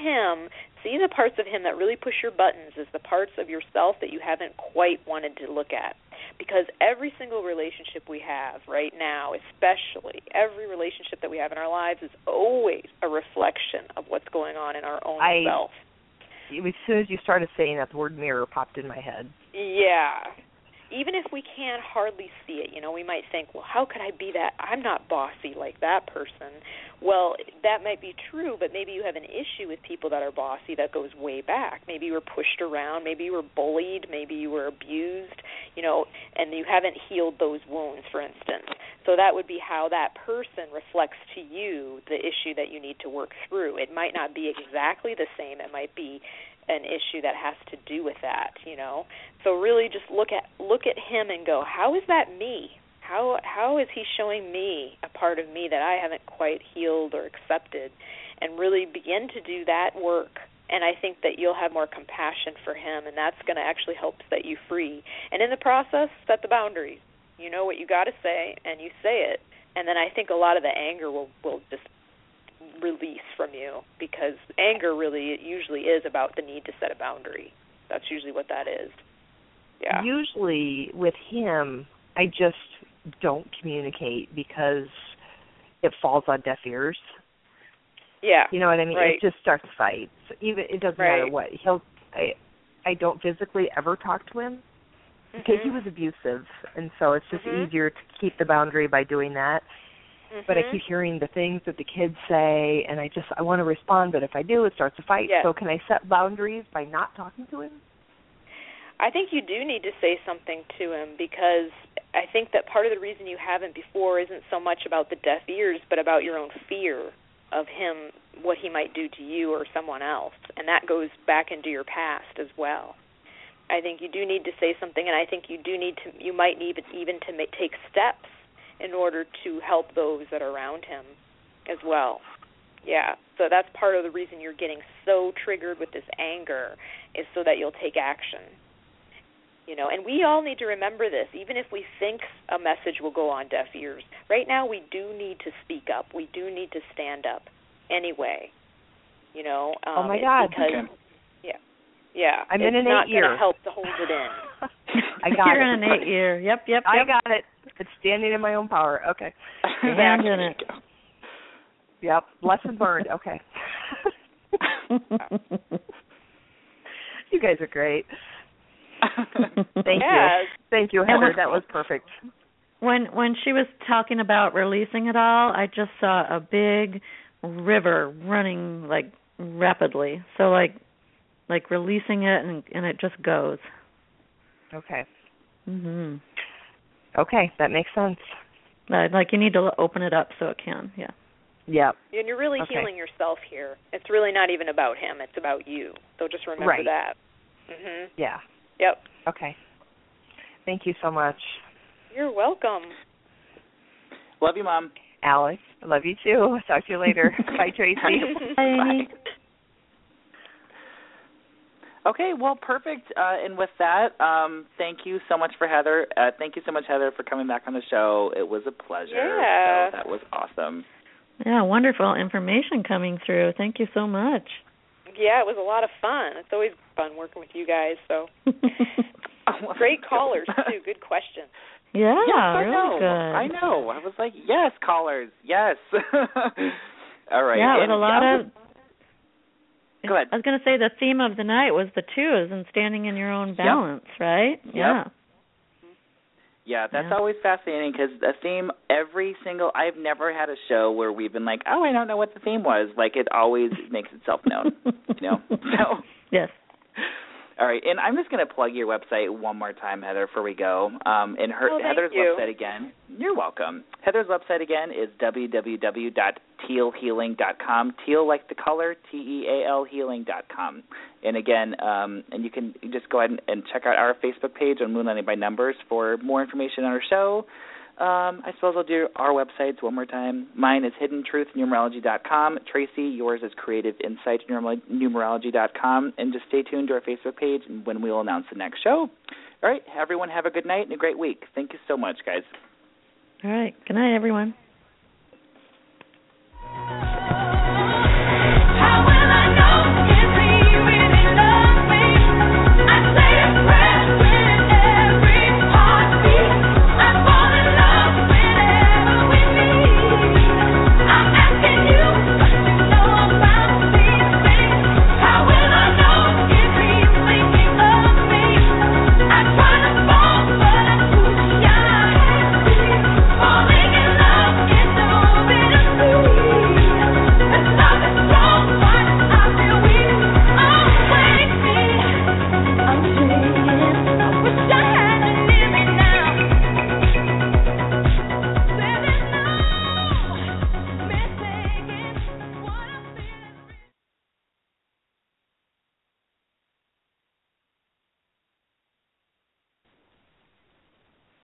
the parts of him that really push your buttons is the parts of yourself that you haven't quite wanted to look at. Because every single relationship we have right now, especially every relationship that we have in our lives, is always a reflection of what's going on in our own self. As soon as you started saying that, the word mirror popped in my head. Yeah. even if we can hardly see it, we might think, well, how could I be that? I'm not bossy like that person. Well, that might be true, but maybe you have an issue with people that are bossy that goes way back. Maybe you were pushed around, maybe you were bullied, maybe you were abused, and you haven't healed those wounds, for instance. So that would be how that person reflects to you the issue that you need to work through. It might not be exactly the same. It might be an issue that has to do with that, So really just look at him and go, how is that me? How is he showing me a part of me that I haven't quite healed or accepted? And really begin to do that work. And I think that you'll have more compassion for him, and that's going to actually help set you free. And in the process, set the boundaries. You know what you got to say, and you say it. And then I think a lot of the anger will just release from you, because anger really usually is about the need to set a boundary. That's usually what that is. Yeah. Usually with him, I just don't communicate because it falls on deaf ears. Yeah. You know what I mean? Right. It just starts fights. Even it doesn't matter what. I don't physically ever talk to him because he was abusive, and so it's just easier to keep the boundary by doing that. But I keep hearing the things that the kids say, and I want to respond, but if I do, it starts a fight. Yes. So can I set boundaries by not talking to him? I think you do need to say something to him, because I think that part of the reason you haven't before isn't so much about the deaf ears, but about your own fear of him, what he might do to you or someone else, and that goes back into your past as well. I think you do need to say something, and I think you might need even to take steps in order to help those that are around him as well. Yeah, so that's part of the reason you're getting so triggered with this anger, is so that you'll take action. And we all need to remember this, even if we think a message will go on deaf ears. Right now we do need to speak up. We do need to stand up anyway. Oh my God. Because, yeah. I'm in an 8 year. It's not going to help to hold it in. I got You're it. in an 8 year. Yep. I got it. It's standing in my own power. Okay. Stand in it. Yep. Lesson learned. Okay. You guys are great. Thank you, Heather. That was perfect. When she was talking about releasing it all, I just saw a big river running like rapidly. So like releasing it and it just goes. Okay. Mhm. Okay, that makes sense. Like you need to open it up so it can. Yeah. Yep. And you're really healing yourself here. It's really not even about him. It's about you. So just remember that. Mhm. Yeah. Yep. Okay. Thank you so much. You're welcome. Love you, Mom. Alex, I love you too. Talk to you later. Bye, Tracy. Bye. Okay, well, perfect. And with that, thank you so much for Heather. Thank you so much, Heather, for coming back on the show. It was a pleasure. Yeah. So that was awesome. Yeah, wonderful information coming through. Thank you so much. Yeah, it was a lot of fun. It's always fun working with you guys. So great callers too. Good questions. Yeah, I really know. good. I know. I was like, yes, callers, yes. All right. Yeah, with a lot of. Go ahead. I was going to say the theme of the night was the twos and standing in your own balance, right? Yep. Yeah. Yeah, that's always fascinating because the theme, I've never had a show where we've been like, oh, I don't know what the theme was. Like, it always makes itself known, So. Yes. All right, and I'm just going to plug your website one more time, Heather, before we go. Heather's website again, you're welcome. Heather's website again is www.tealhealing.com. Teal like the color, Teal healing.com. And again, and you can just go ahead and check out our Facebook page on Moonlighting by Numbers for more information on our show. I suppose I'll do our websites one more time. Mine is hiddentruthnumerology.com. Tracy, yours is creativeinsightnumerology.com. And just stay tuned to our Facebook page when we will announce the next show. All right, everyone have a good night and a great week. Thank you so much, guys. All right. Good night, everyone.